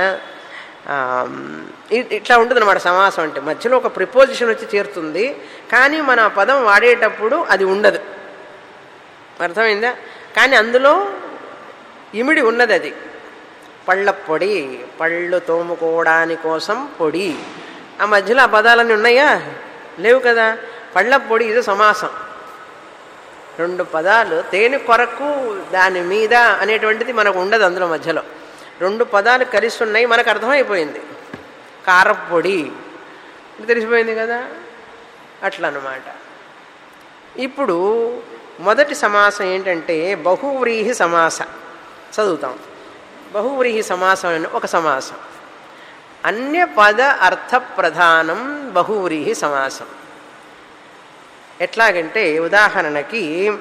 ఇట్లా ఉంటుంది అన్నమాట. సమాసం అంటే మధ్యలో ఒక ప్రిపోజిషన్ వచ్చి చేరుతుంది, కానీ మన పదం వాడేటప్పుడు అది ఉండదు. అర్థమైందా? కానీ అందులో ఇమిడి ఉన్నది అది. పళ్ళ పొడి, పళ్ళు తోముకోవడాని కోసం పొడి. ఆ మధ్యలో ఆ పదాలన్నీ ఉన్నాయా? లేవు కదా. పళ్ళ పొడి ఇది సమాసం. రెండు పదాలు, తేనె కొరకు, దాని మీద అనేటువంటిది మనకు ఉండదు అందులో. మధ్యలో రెండు పదాలు కలిసి ఉన్నాయి, మనకు అర్థమైపోయింది. కారపొడి తెలిసిపోయింది కదా. అట్లా అన్నమాట. ఇప్పుడు మొదటి సమాసం ఏంటంటే బహువ్రీహి సమాస. చదువుతాం. బహువ్రీహి సమాసం అనే ఒక సమాసం. అన్య పద అర్థ ప్రధానం బహువ్రీహి సమాసం. ఎట్లాగంటే ఉదాహరణకి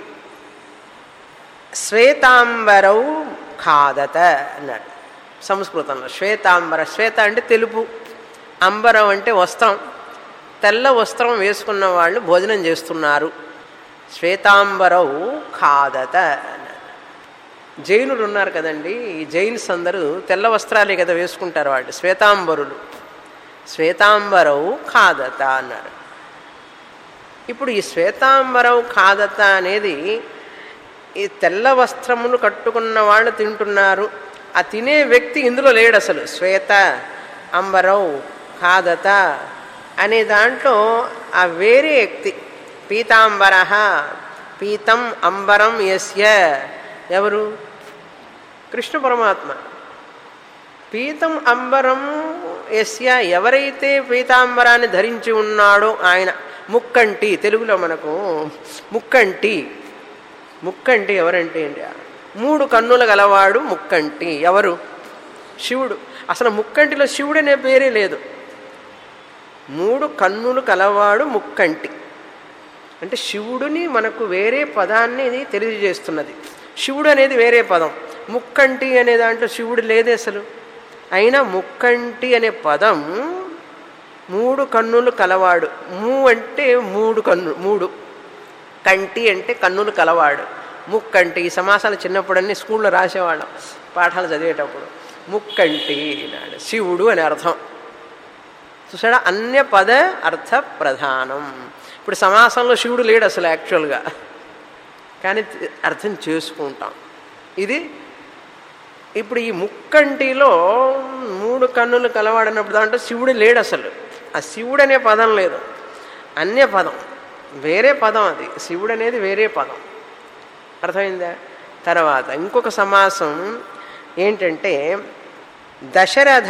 శ్వేతాంబరౌ ఖాదత అన్నాడు సంస్కృతంలో. శ్వేతాంబర, శ్వేత అంటే తెలుపు, అంబరం అంటే వస్త్రం. తెల్ల వస్త్రం వేసుకున్న వాళ్ళు భోజనం చేస్తున్నారు. శ్వేతాంబరౌ ఖాదత అన్నాడు. జైనులు ఉన్నారు కదండి, ఈ జైన్స్ అందరూ తెల్ల వస్త్రాలే కదా వేసుకుంటారు వాళ్ళు, శ్వేతాంబరులు. శ్వేతాంబరౌ ఖాదత అన్నారు. ఇప్పుడు ఈ శ్వేతాంబరౌ ఖాదత అనేది ఈ తెల్ల వస్త్రములు కట్టుకున్న వాళ్ళు తింటున్నారు. ఆ తినే వ్యక్తి ఇందులో లేడు అసలు. శ్వేత అంబరౌ ఖాదత అనే దాంట్లో ఆ వేరే వ్యక్తి. పీతాంబర, పీతం అంబరం యస్య, ఎవరు? కృష్ణ పరమాత్మ. పీతం అంబరం యస్య, ఎవరైతే పీతాంబరాన్ని ధరించి ఉన్నాడో ఆయన. ముక్కంటి, తెలుగులో మనకు ముక్కంటి. ముక్కంటి ఎవరంటే ఏంటి? మూడు కన్నులు గలవాడు ముక్కంటి. ఎవరు? శివుడు. అసలు ముక్కంటిలో శివుడు అనే పేరే లేదు. మూడు కన్నులు కలవాడు ముక్కంటి అంటే శివుడిని మనకు వేరే పదాన్ని ఇది తెలియజేస్తున్నది. శివుడు అనేది వేరే పదం. ముక్కంటి అనే దాంట్లో శివుడు లేదే అసలు. అయినా ముక్కంటి అనే పదం మూడు కన్నులు కలవాడు. అంటే మూడు కన్నులు, మూడు. కంటి అంటే కన్నులు కలవాడు. ముక్కంటి. ఈ సమాసాలు చిన్నప్పుడన్నీ స్కూల్లో రాసేవాళ్ళం పాఠాలు చదివేటప్పుడు. ముక్కంటి నాడు శివుడు అని అర్థం. చూసాడా? అన్య పద అర్థ ప్రధానం. ఇప్పుడు సమాసంలో శివుడు లేడు అసలు యాక్చువల్గా, కానీ అర్థం చేసుకుంటాం. ఇది ఇప్పుడు ఈ ముక్కంటిలో మూడు కన్నులు కలవాడన్నప్పుడు దాంట్లో శివుడు లేడు అసలు. ఆ శివుడు అనే పదం లేదు, అన్య పదం, వేరే పదం అది. శివుడు అనేది వేరే పదం. అర్థమైందా? తర్వాత ఇంకొక సమాసం ఏంటంటే దశరథ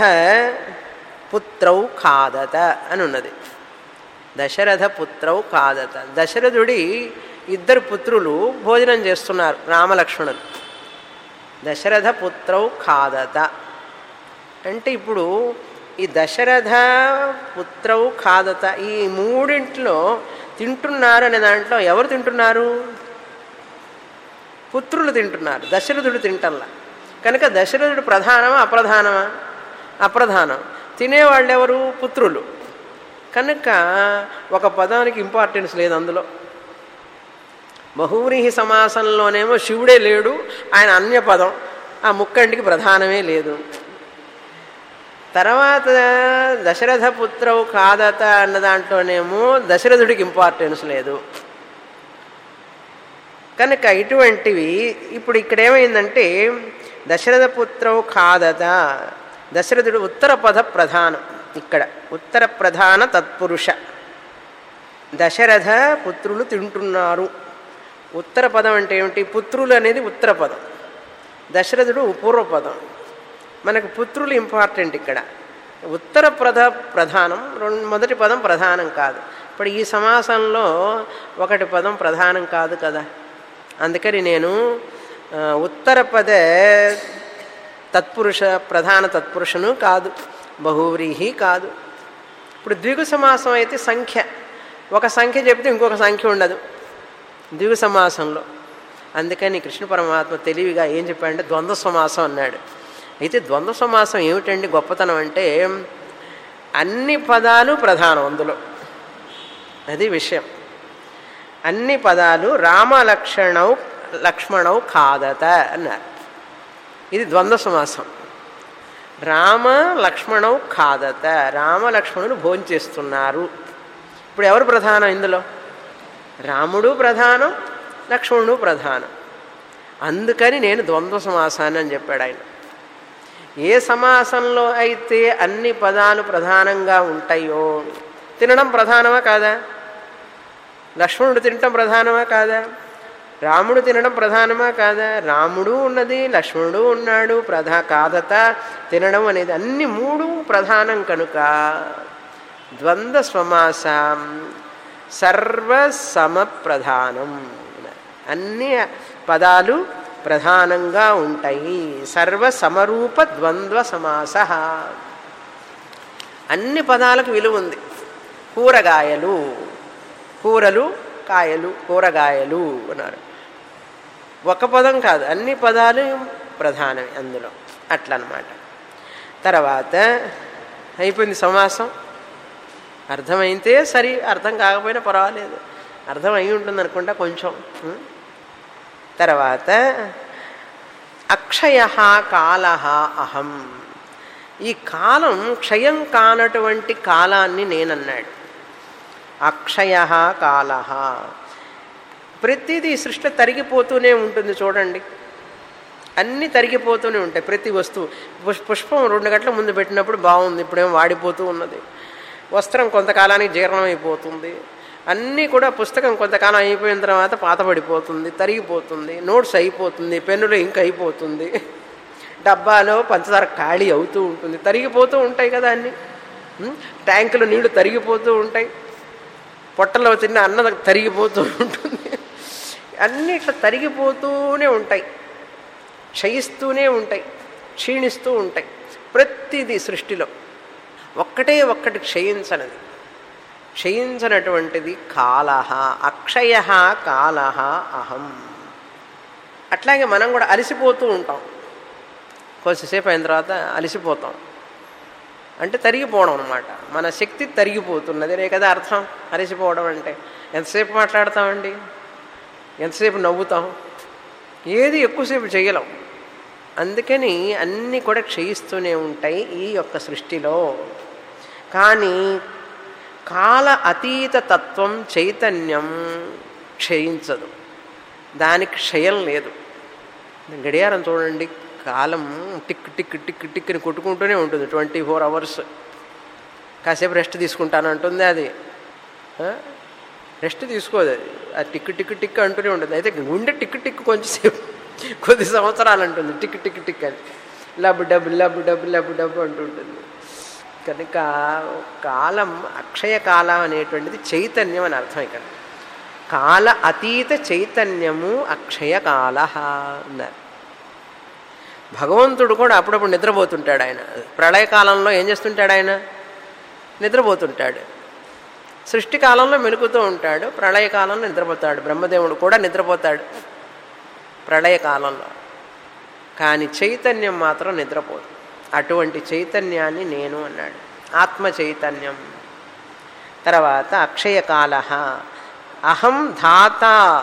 పుత్రౌ ఖాదత అని ఉన్నది. దశరథ పుత్రౌ ఖాదత. దశరథుడి ఇద్దరు పుత్రులు భోజనం చేస్తున్నారు, రామలక్ష్మణులు. దశరథ పుత్రౌ ఖాదత అంటే ఇప్పుడు ఈ దశరథ పుత్రౌ ఖాదత ఈ మూడింట్లో తింటున్నారు అనే దాంట్లో ఎవరు తింటున్నారు? పుత్రులు తింటున్నారు, దశరథుడు తింటల్లా. కనుక దశరథుడు ప్రధానమా అప్రధానమా? అప్రధానం. తినేవాళ్ళు ఎవరు? పుత్రులు. కనుక ఒక పదానికి ఇంపార్టెన్స్ లేదు అందులో. బహువ్రీహి సమాసంలోనేమో శివుడే లేడు, ఆయన అన్య పదం. ఆ ముక్కంటికి ప్రధానమే లేదు. తర్వాత దశరథ పుత్రవు కాదత అన్న దాంట్లోనేమో దశరథుడికి ఇంపార్టెన్స్ లేదు కనుక ఇటువంటివి ఇప్పుడు ఇక్కడ ఏమైందంటే దశరథ పుత్రవు కాదత దశరథుడు ఉత్తర పద ప్రధానం ఇక్కడ ఉత్తర ప్రధాన తత్పురుష దశరథ పుత్రులు తింటున్నారు ఉత్తర పదం అంటే ఏమిటి పుత్రులు అనేది ఉత్తర పదం దశరథుడు పూర్వపదం మనకు పుత్రులు ఇంపార్టెంట్ ఇక్కడ ఉత్తర ప్రధానం మొదటి పదం ప్రధానం కాదు ఇప్పుడు ఈ సమాసంలో ఒకటి పదం ప్రధానం కాదు కదా అందుకని నేను ఉత్తర పద తత్పురుష ప్రధాన తత్పురుషను కాదు బహువ్రీహి కాదు ఇప్పుడు ద్విగు సమాసం అయితే సంఖ్య ఒక సంఖ్య చెప్తే ఇంకొక సంఖ్య ఉండదు ద్విగు సమాసంలో అందుకని కృష్ణ పరమాత్మ తెలివిగా ఏం చెప్పాడంటే ద్వంద్వ సమాసం అన్నాడు అయితే ద్వంద్వ సమాసం ఏమిటండి గొప్పతనం అంటే అన్ని పదాలు ప్రధానం అందులో అది విషయం అన్ని పదాలు లక్ష్మణౌ ఖాదత అన్నారు ఇది ద్వంద్వ సమాసం రామ లక్ష్మణౌ ఖాదత రామ లక్ష్మణులు భోంచేస్తున్నారు ఇప్పుడు ఎవరు ప్రధానం ఇందులో రాముడు ప్రధానం లక్ష్మణుడు ప్రధానం అందుకని నేను ద్వంద్వ సమాసాన్ని అని చెప్పాడు ఆయన ఏ సమాసంలో అయితే అన్ని పదాలు ప్రధానంగా ఉంటాయో తినడం ప్రధానమా కాదా లక్ష్మణుడు తినడం ప్రధానమా కాదా రాముడు తినడం ప్రధానమా కాదా రాముడు ఉన్నది లక్ష్మణుడు ఉన్నాడు కాదత తినడం అనేది అన్ని మూడు ప్రధానం కనుక ద్వంద్వ సమాసం సర్వసమప్రధానం అన్ని పదాలు ప్రధానంగా ఉంటాయి సర్వసమరూప ద్వంద్వ సమాస అన్ని పదాలకు విలువ ఉంది కూరగాయలు కూరలు కాయలు కూరగాయలు అన్నారు ఒక పదం కాదు అన్ని పదాలు ప్రధానమే అందులో అట్లన్నమాట తర్వాత అయిపోయింది సమాసం అర్థమైతే సరి అర్థం కాకపోయినా పర్వాలేదు అర్థం అయి ఉంటుంది అనుకుంటా కొంచెం తర్వాత అక్షయ కాల అహం ఈ కాలం క్షయం కానటువంటి కాలాన్ని నేనన్నాడు అక్షయ కాల ప్రతిదీ సృష్టి తరిగిపోతూనే ఉంటుంది చూడండి అన్నీ తరిగిపోతూనే ఉంటాయి ప్రతి వస్తువు పుష్పం 2 గంటల ముందు పెట్టినప్పుడు బాగుంది ఇప్పుడేమో వాడిపోతూ ఉన్నది వస్త్రం కొంతకాలానికి జీర్ణం అయిపోతుంది అన్నీ కూడా పుస్తకం కొంతకాలం అయిపోయిన తర్వాత పాతబడిపోతుంది తరిగిపోతుంది నోట్స్ అయిపోతుంది పెన్నులో ఇంక అయిపోతుంది డబ్బాలో పంచదార ఖాళీ అవుతూ ఉంటుంది తరిగిపోతూ ఉంటాయి కదా అన్నీ ట్యాంకులో నీళ్లు తరిగిపోతూ ఉంటాయి పొట్టలో తిన్న అన్నం తరిగిపోతూ ఉంటుంది అన్నీ ఇట్లా తరిగిపోతూనే ఉంటాయి క్షయిస్తూనే ఉంటాయి క్షీణిస్తూ ఉంటాయి ప్రతిదీ సృష్టిలో ఒక్కటి క్షయించనటువంటిది కాల అక్షయ కాల అహం అట్లాగే మనం కూడా అలసిపోతూ ఉంటాం కొద్దిసేపు అయిన తర్వాత అలసిపోతాం అంటే తరిగిపోవడం అనమాట మన శక్తి తరిగిపోతున్నది రే కదా అర్థం అలసిపోవడం అంటే ఎంతసేపు మాట్లాడతామండి ఎంతసేపు నవ్వుతాం ఏది ఎక్కువసేపు చేయలేం అందుకని అన్నీ కూడా క్షయిస్తూనే ఉంటాయి ఈ యొక్క సృష్టిలో కానీ కాల అతీత తత్వం చైతన్యం క్షయించదు దానికి క్షయం లేదు గడియారం చూడండి కాలం టిక్ టిక్ టిక్ టిక్ అని కొట్టుకుంటూనే ఉంటుంది 24 అవర్స్ కాసేపు రెస్ట్ తీసుకుంటాను అంటుంది అది రెస్ట్ తీసుకోదు అది ఆ టిక్ టిక్ టిక్ అంటూనే ఉంటుంది అయితే గుండె టిక్ టిక్ కొంచెంసేపు కొద్ది సంవత్సరాలు అంటుంది టిక్ టిక్ టిక్ అని lub dub lub dub lub dub అంటుంటుంది కనుక కాలం అక్షయ కాలం అనేటువంటిది చైతన్యం అని అర్థం ఇక్కడ కాల అతీత చైతన్యము అక్షయ కాల అన్నారు భగవంతుడు కూడా అప్పుడప్పుడు నిద్రపోతుంటాడు ఆయన ప్రళయకాలంలో ఏం చేస్తుంటాడు ఆయన నిద్రపోతుంటాడు సృష్టి కాలంలో మెలుకుతూ ఉంటాడు ప్రళయకాలంలో నిద్రపోతాడు బ్రహ్మదేవుడు కూడా నిద్రపోతాడు ప్రళయకాలంలో కానీ చైతన్యం మాత్రం నిద్రపోదు అటువంటి చైతన్యాన్ని నేను అన్నాడు ఆత్మ చైతన్యం తర్వాత అక్షయకాల అహం ధాత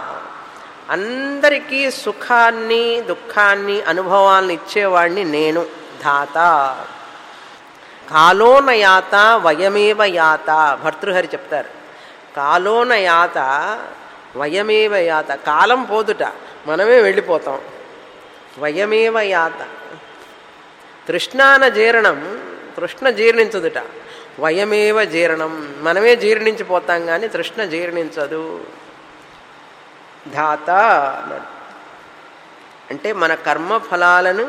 అందరికీ సుఖాన్ని దుఃఖాన్ని అనుభవాలను ఇచ్చేవాడిని నేను ధాత కాలోన యాత వయమేవ యాత. భర్తృహరి చెప్తారు, కాలోన యాత వయమేవ యాత. కాలం పోదుట, మనమే వెళ్ళిపోతాం. వయమేవ యాత. తృష్ణాన జీర్ణం, తృష్ణ జీర్ణించదుట. వయమేవ జీర్ణం, మనమే జీర్ణించిపోతాం కానీ తృష్ణ జీర్ణించదు. ధాత అంటే మన కర్మఫలాలను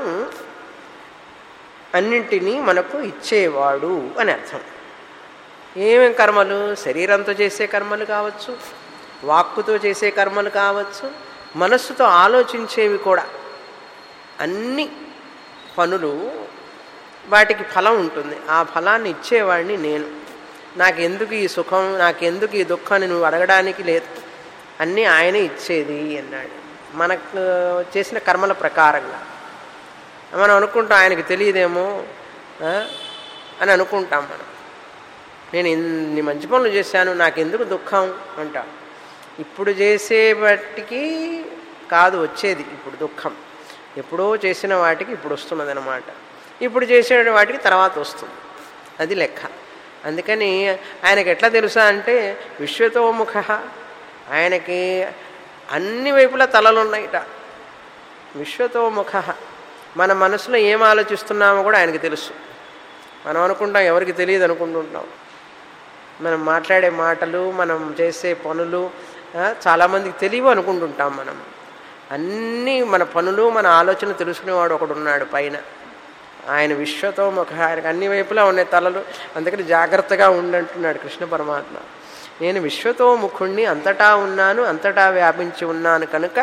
అన్నింటినీ మనకు ఇచ్చేవాడు అని అర్థం. ఏమేం కర్మలు? శరీరంతో చేసే కర్మలు కావచ్చు, వాక్కుతో చేసే కర్మలు కావచ్చు, మనస్సుతో ఆలోచించేవి కూడా. అన్ని పనులు వాటికి ఫలం ఉంటుంది. ఆ ఫలాన్ని ఇచ్చేవాడిని నేను. నాకెందుకు ఈ సుఖం, నాకెందుకు ఈ దుఃఖాన్ని నువ్వు అడగడానికి లేదు, అన్నీ ఆయనే ఇచ్చేది అన్నాడు. మనకు చేసిన కర్మల ప్రకారంగా మనం అనుకుంటాం ఆయనకి తెలియదేమో అని అనుకుంటాం. మనం నేను ఇన్ని మంచి పనులు చేశాను, నాకెందుకు దుఃఖం అంటాం. ఇప్పుడు చేసే వాటికి కాదు వచ్చేది ఇప్పుడు దుఃఖం, ఎప్పుడో చేసిన వాటికి ఇప్పుడు వస్తున్నది అన్నమాట. ఇప్పుడు చేసే వాటికి తర్వాత వస్తుంది, అది లెక్క. అందుకని ఆయనకి ఎట్లా తెలుసా అంటే విశ్వతోముఖ, ఆయనకి అన్ని వైపులా తలలున్నాయిట. విశ్వతోముఖ, మన మనసులో ఏం ఆలోచిస్తున్నామో కూడా ఆయనకి తెలుసు. మనం అనుకుంటాం ఎవరికి తెలియదు అనుకుంటుంటాం. మనం మాట్లాడే మాటలు, మనం చేసే పనులు చాలామందికి తెలియవు అనుకుంటుంటాం. మనం అన్నీ మన పనులు, మన ఆలోచన తెలుసుకునేవాడు ఒకడు ఉన్నాడు పైన. ఆయన విశ్వతోముఖ, ఆయనకు అన్ని వైపులా ఉన్నాయి తలలు. అందుకని జాగ్రత్తగా ఉండంటున్నాడు కృష్ణ పరమాత్మ. నేను విశ్వతోముఖుణ్ణి, అంతటా ఉన్నాను, అంతటా వ్యాపించి ఉన్నాను కనుక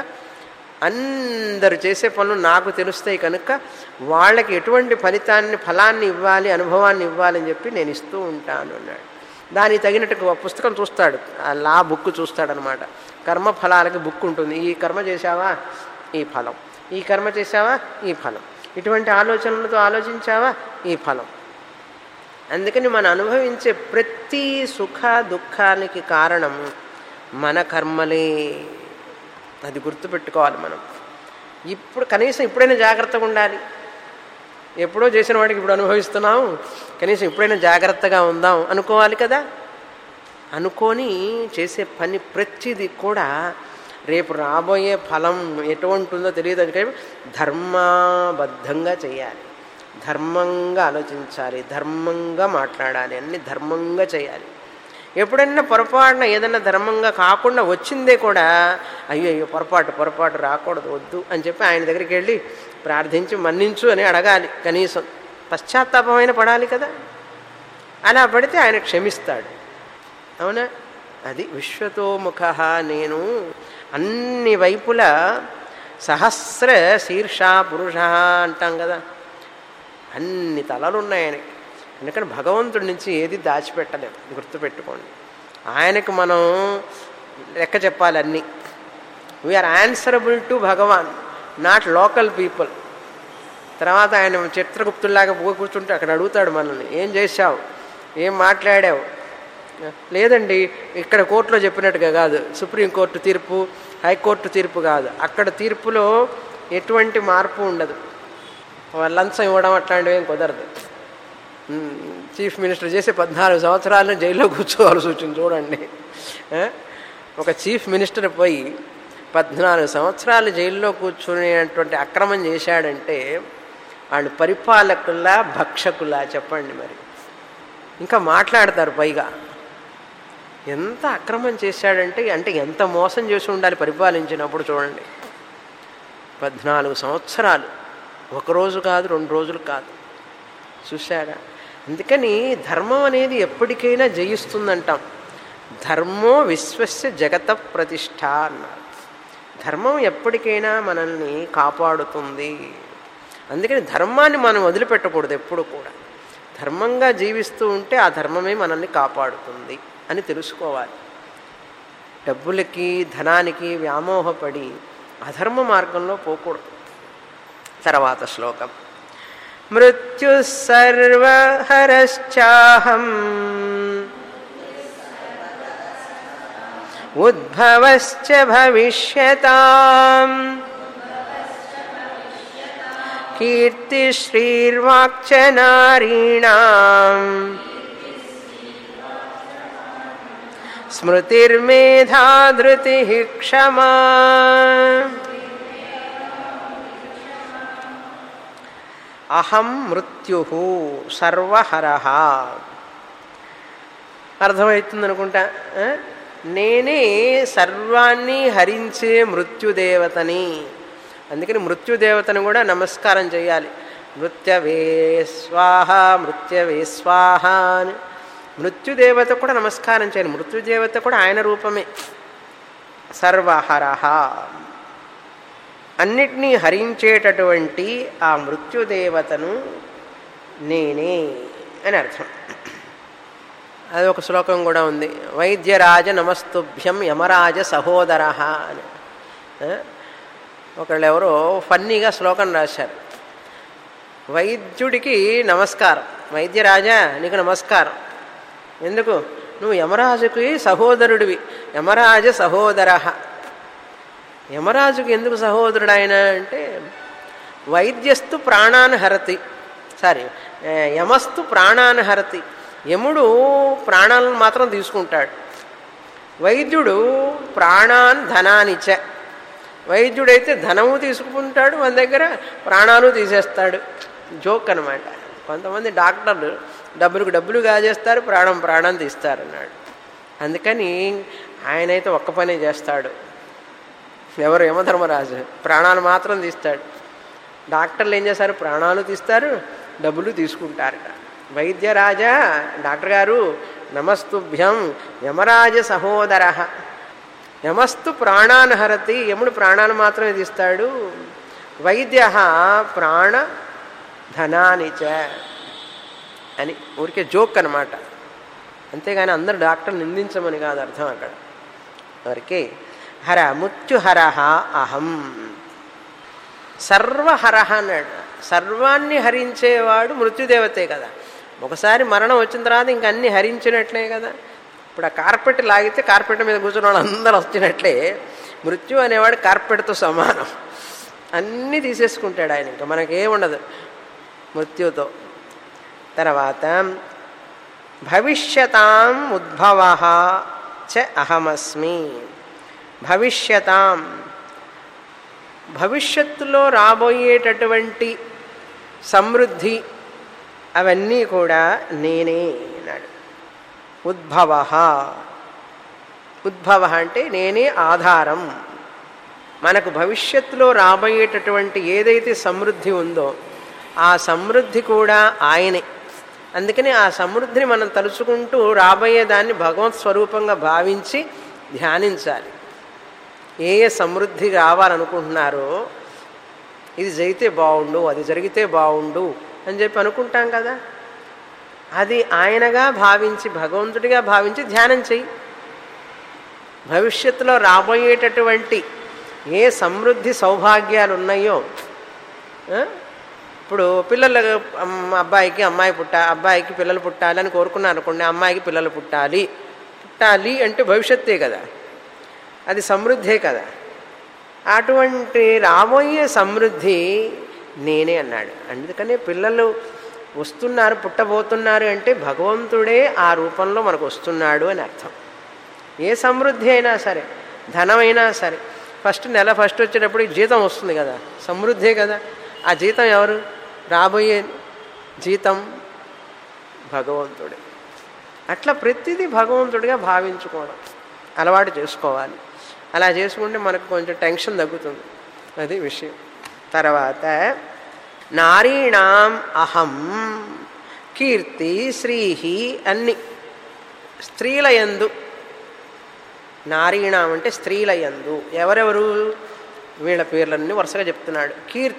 అందరు చేసే పనులు నాకు తెలుస్తాయి కనుక వాళ్ళకి ఎటువంటి ఫలాన్ని ఇవ్వాలి, అనుభవాన్ని ఇవ్వాలని చెప్పి నేను ఇస్తూ ఉంటాను అన్నాడు. దానికి తగినట్టు పుస్తకం చూస్తాడు, లా బుక్ చూస్తాడనమాట. కర్మఫలాలకి బుక్ ఉంటుంది. ఈ కర్మ చేశావా ఈ ఫలం, ఈ కర్మ చేశావా ఈ ఫలం, ఇటువంటి ఆలోచనలతో ఆలోచించావా ఈ ఫలం. అందుకని మనం అనుభవించే ప్రతి సుఖ దుఃఖానికి కారణం మన కర్మలే. అది గుర్తుపెట్టుకోవాలి మనం. ఇప్పుడు కనీసం ఇప్పుడైనా జాగ్రత్తగా ఉండాలి. ఎప్పుడో చేసిన వాడికి ఇప్పుడు అనుభవిస్తున్నాం, కనీసం ఇప్పుడైనా జాగ్రత్తగా ఉందాం అనుకోవాలి కదా. అనుకొని చేసే పని ప్రతిదీ కూడా రేపు రాబోయే ఫలం ఎటువంటి ఉందో తెలియదు. అందుకని ధర్మబద్ధంగా చేయాలి, ధర్మంగా ఆలోచించాలి, ధర్మంగా మాట్లాడాలి, అన్ని ధర్మంగా చేయాలి. ఎప్పుడైనా పొరపాటున ఏదైనా ధర్మంగా కాకుండా వచ్చిందే కూడా అయ్యో పొరపాటు రాకూడదు, వద్దు అని చెప్పి ఆయన దగ్గరికి వెళ్ళి ప్రార్థించి మన్నించు అని అడగాలి. కనీసం పశ్చాత్తాపమైన పడాలి కదా. అలా పడితే ఆయన క్షమిస్తాడు. అవునా? అది విశ్వతోముఖ. నేను అన్ని వైపులా సహస్ర శీర్ష పురుష అంటాం కదా, అన్ని తలలు ఉన్నాయి ఆయనకి. ఎందుకంటే భగవంతుడి నుంచి ఏది దాచిపెట్టలేము, గుర్తుపెట్టుకోండి. ఆయనకు మనం లెక్క చెప్పాలి అన్నీ. We are answerable to Bhagwan, not local people. తర్వాత ఆయన చిత్రగుప్తుల్లాగా కూర్చుంటే అక్కడ అడుగుతాడు మనల్ని, ఏం చేశావు, ఏం మాట్లాడావు. లేదండి ఇక్కడ కోర్టులో చెప్పినట్టుగా కాదు, సుప్రీంకోర్టు తీర్పు, హైకోర్టు తీర్పు కాదు. అక్కడ తీర్పులో ఎటువంటి మార్పు ఉండదు. లంచం ఇవ్వడం అట్లాంటివి ఏం కుదరదు. చీఫ్ మినిస్టర్ చేసి 14 సంవత్సరాలను జైల్లో కూర్చోవాల్సి వచ్చింది చూడండి. ఒక చీఫ్ మినిస్టర్ పోయి 14 సంవత్సరాలు జైల్లో కూర్చునేటువంటి అక్రమం చేశాడంటే వాళ్ళు పరిపాలకులా భక్షకులా చెప్పండి. మరి ఇంకా మాట్లాడతారు పైగా. ఎంత అక్రమం చేశాడంటే అంటే ఎంత మోసం చేసి ఉండాలి పరిపాలించినప్పుడు చూడండి. 14 సంవత్సరాలు, ఒకరోజు కాదు 2 రోజులు కాదు. చూశారా? అందుకని ధర్మం అనేది ఎప్పటికైనా జయిస్తుందంటాం. ధర్మో విశ్వస్య జగత ప్రతిష్ఠ అన్నారు. ధర్మం ఎప్పటికైనా మనల్ని కాపాడుతుంది. అందుకని ధర్మాన్ని మనం వదిలిపెట్టకూడదు ఎప్పుడు కూడా. ధర్మంగా జీవిస్తూ ఉంటే ఆ ధర్మమే మనల్ని కాపాడుతుంది అని తెలుసుకోవాలి. డబ్బులకి ధనానికి వ్యామోహపడి అధర్మ మార్గంలో పోకూడదు. తర్వాత శ్లోకం. మృత్యు సర్వహరశ్చాహం ఉద్భవశ్చ భవిష్యతాం కీర్తిశ్రీర్వాక్చ నారీణాం స్మృతిర్మేధా ధృతిః క్షమా. అహం మృత్యుః సర్వహరః. అర్థమవుతుంది అనుకుంటా. నేనే సర్వాన్ని హరించే మృత్యుదేవతని. అందుకని మృత్యుదేవతను కూడా నమస్కారం చేయాలి. మృత్యవే స్వాహ మృత్యవే స్వాహ అని మృత్యుదేవత కూడా నమస్కారం చేయాలి. మృత్యుదేవత కూడా ఆయన రూపమే. సర్వహరః అన్నిటినీ హరించేటటువంటి ఆ మృత్యుదేవతను నేనే అని అర్థం. అది ఒక శ్లోకం కూడా ఉంది. వైద్యరాజ నమస్తుభ్యం యమరాజ సహోదర అని. ఒకళ్ళు ఎవరో ఫన్నీగా శ్లోకం రాశారు. వైద్యుడికి నమస్కారం, వైద్యరాజా నీకు నమస్కారం. ఎందుకు? నువ్వు యమరాజుకి సహోదరుడివి. యమరాజ సహోదర. యమరాజుకి ఎందుకు సహోదరుడు ఆయన అంటే వైద్యస్తు ప్రాణాన్ హరతి, సారీ యమస్తు ప్రాణాన్ హరతి. యముడు ప్రాణాలను మాత్రం తీసుకుంటాడు. వైద్యుడు ప్రాణాన్ ధనానిచ. వైద్యుడైతే ధనము తీసుకుంటాడు, మన దగ్గర ప్రాణాలు తీసేస్తాడు. జోక్ అనమాట. కొంతమంది డాక్టర్లు డబ్బులకు డబ్బులు కాజేస్తారు, ప్రాణం తీస్తారు అన్నాడు. అందుకని ఆయనైతే ఒక్క పనే చేస్తాడు. ఎవరు? యమధర్మరాజు. ప్రాణాలు మాత్రం తీస్తాడు. డాక్టర్లు ఏం చేస్తారు? ప్రాణాలు తీస్తారు, డబ్బులు తీసుకుంటారట. వైద్యరాజా, డాక్టర్ గారు నమస్తుభ్యం యమరాజ సహోదర. యమస్తు ప్రాణాన్ హరతి. యముడు ప్రాణాలు మాత్రమే తీస్తాడు. వైద్య ప్రాణ ధనానిచ అని ఊరికే జోక్ అనమాట. అంతేగాని అందరు డాక్టర్లు నిందించమని కాదు అర్థం అక్కడ. ఊరికే హర మృత్యుహర అహం. సర్వహర అన్నాడు. సర్వాన్ని హరించేవాడు మృత్యుదేవతే కదా. ఒకసారి మరణం వచ్చిన తర్వాత ఇంక అన్నీ హరించినట్లే కదా. ఇప్పుడు ఆ కార్పెట్ లాగితే కార్పెట్ మీద కూర్చున్న వాళ్ళు అందరూ వచ్చినట్లే మృత్యు అనేవాడు కార్పెట్తో సమానం. అన్నీ తీసేసుకుంటాడు ఆయన. ఇంకా మనకేముండదు మృత్యుతో. తర్వాత భవిష్యతాం ఉద్భవ చ అహమస్మి. భవిష్యతాం భవిష్యత్తులో రాబోయేటటువంటి సమృద్ధి అవన్నీ కూడా నేనే అన్నాడు. ఉద్భవ. ఉద్భవ అంటే నేనే ఆధారం. మనకు భవిష్యత్తులో రాబోయేటటువంటి ఏదైతే సమృద్ధి ఉందో ఆ సమృద్ధి కూడా ఆయనే. అందుకని ఆ సమృద్ధిని మనం తలుచుకుంటూ రాబోయేదాన్ని భగవత్ స్వరూపంగా భావించి ధ్యానించాలి. ఏ సమృద్ధి రావాలనుకుంటున్నారో ఇది జరిగితే బాగుండు, అది జరిగితే బాగుండు అని చెప్పి అనుకుంటాం కదా. అది ఆయనగా భావించి భగవంతుడిగా భావించి ధ్యానం చెయ్యి. భవిష్యత్తులో రాబోయేటటువంటి ఏ సమృద్ధి సౌభాగ్యాలు ఉన్నాయో, ఇప్పుడు పిల్లలు అబ్బాయికి అబ్బాయికి పిల్లలు పుట్టాలని కోరుకున్నారు అనుకోండి. అమ్మాయికి పిల్లలు పుట్టాలి అంటే భవిష్యత్తే కదా, అది సమృద్ధే కదా. అటువంటి రాబోయే సమృద్ధి నేనే అన్నాడు. అందుకనే పిల్లలు వస్తున్నారు, పుట్టబోతున్నారు అంటే భగవంతుడే ఆ రూపంలో మనకు వస్తున్నాడు అని అర్థం. ఏ సమృద్ధి అయినా సరే, ధనమైనా సరే, నెల ఫస్ట్ వచ్చేటప్పుడు జీతం వస్తుంది కదా, సమృద్ధే కదా. ఆ జీతం ఎవరు? రాబోయే జీతం భగవంతుడే. అట్లా ప్రతిదీ భగవంతుడిగా భావించుకోవడం అలవాటు చేసుకోవాలి. అలా చేసుకుంటే మనకు కొంచెం టెన్షన్ తగ్గుతుంది. అది విషయం. తర్వాత నారీణాం అహం కీర్తి శ్రీహి అన్ని స్త్రీలయందు. నారీణాం అంటే స్త్రీలయందు. ఎవరెవరు? వీళ్ళ పేర్లన్నీ వరుసగా చెప్తున్నాడు.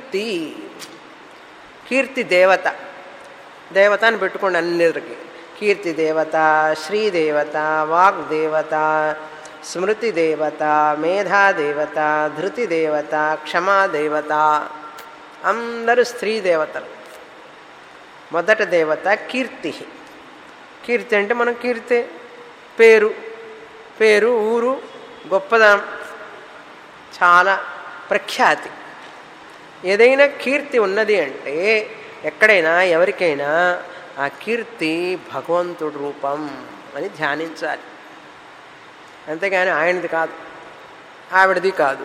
కీర్తి దేవత. దేవత అని పెట్టుకోండి అన్నిటికీ. కీర్తి దేవత, శ్రీదేవత, వాగ్దేవత, స్మృతి దేవత, మేధాదేవత, ధృతి దేవత, క్షమాదేవత, అందరూ స్త్రీ దేవతలు. మొదట దేవత కీర్తి. కీర్తి అంటే మనం కీర్తే పేరు ఊరు గొప్పదనం, చాలా ప్రఖ్యాతి. ఏదైనా కీర్తి ఉన్నది అంటే ఎక్కడైనా ఎవరికైనా ఆ కీర్తి భగవంతుడి రూపం అని ధ్యానించాలి. అంతేగాని ఆయనది కాదు, ఆవిడది కాదు.